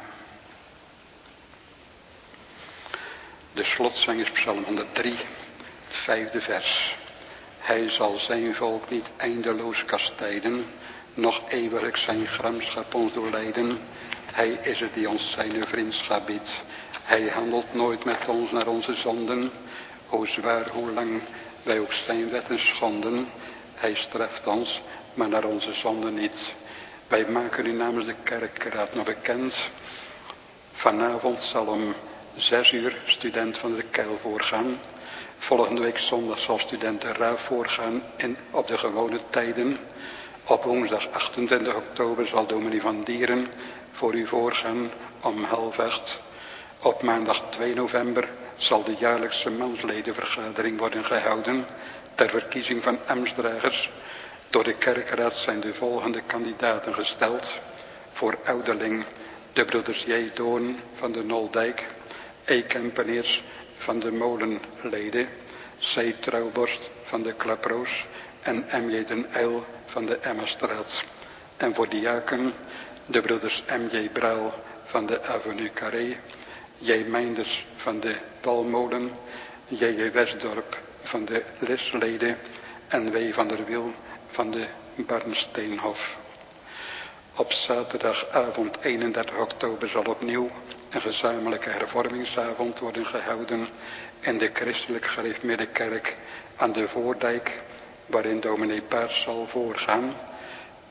De slotzang is Psalm honderddrie, het vijfde vers. Hij zal zijn volk niet eindeloos kastijden, noch eeuwig zijn gramschap ons doorlijden. Hij is het die ons zijn vriendschap biedt. Hij handelt nooit met ons naar onze zonden, hoe zwaar, hoe lang wij ook zijn wetten schonden. Hij straft ons, maar naar onze zonden niet. Wij maken u namens de kerkraad nog bekend. Vanavond zal om zes uur student van de Keil voorgaan. Volgende week zondag zal student de Raaf voorgaan in, op de gewone tijden. Op woensdag achtentwintig oktober zal dominee van Dieren voor u voorgaan om half acht. Op maandag twee november zal de jaarlijkse mansledenvergadering worden gehouden ter verkiezing van ambtsdragers. Door de kerkraad zijn de volgende kandidaten gesteld. Voor ouderling de broeders J. Doorn van de Noldijk, E. Kempeneers van de Molenleden, C. Trouwborst van de Klaproos en M. J. den Uyl van de Emmastraat. En voor diaken de broeders M. J. Braal van de Avenue Carré, J. Meinders van de Walmolen, J. J. Westdorp van de Lisleden en W. van der Wiel van de Barnsteenhof. Op zaterdagavond eenendertig oktober zal opnieuw een gezamenlijke hervormingsavond worden gehouden in de christelijk gereformeerde kerk aan de Voordijk, waarin dominee Paars zal voorgaan.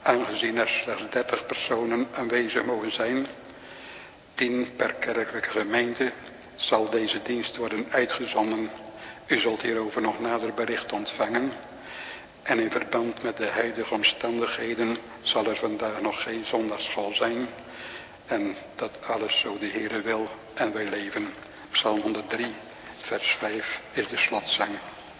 Aangezien er slechts dertig personen aanwezig mogen zijn, tien per kerkelijke gemeente, zal deze dienst worden uitgezonden. U zult hierover nog nader bericht ontvangen. En in verband met de huidige omstandigheden zal er vandaag nog geen zondagschool zijn. En dat alles zo de Heere wil en wij leven. Psalm honderddrie, vers vijf is de slotzang.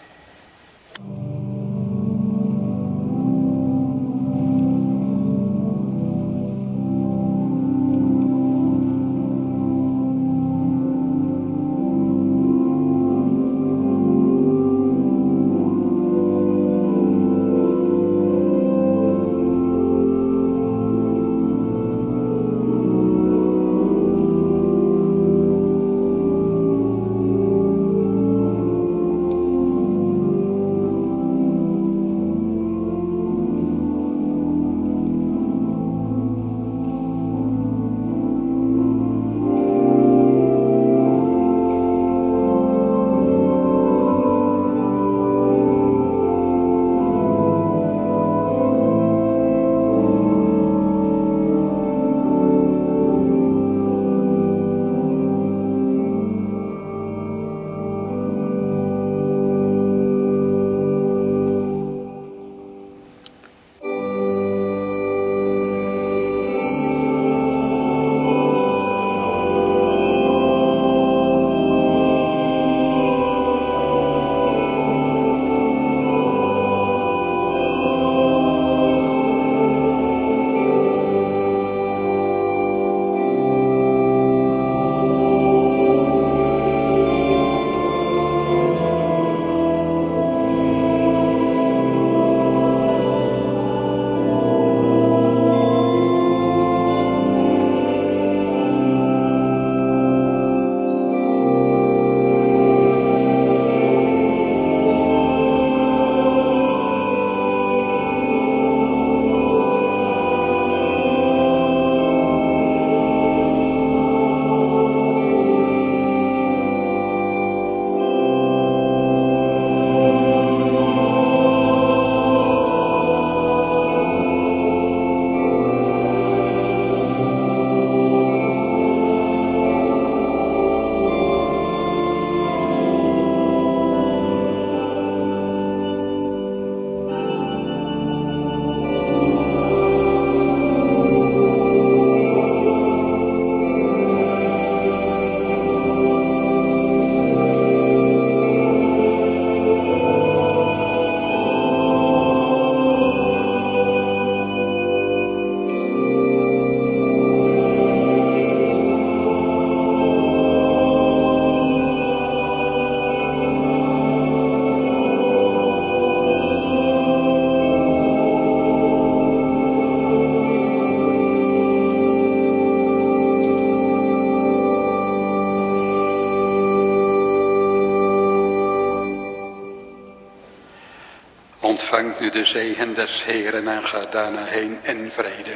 Ontvangt nu de zegen des Heeren en gaat daarna heen in vrede.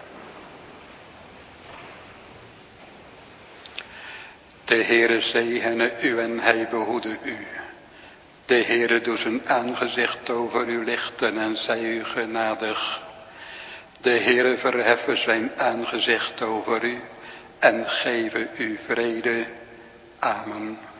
De Heere zegene u en hij behoede u. De Heere doet zijn aangezicht over u lichten en zij u genadig. De Heere verheffen zijn aangezicht over u en geven u vrede. Amen.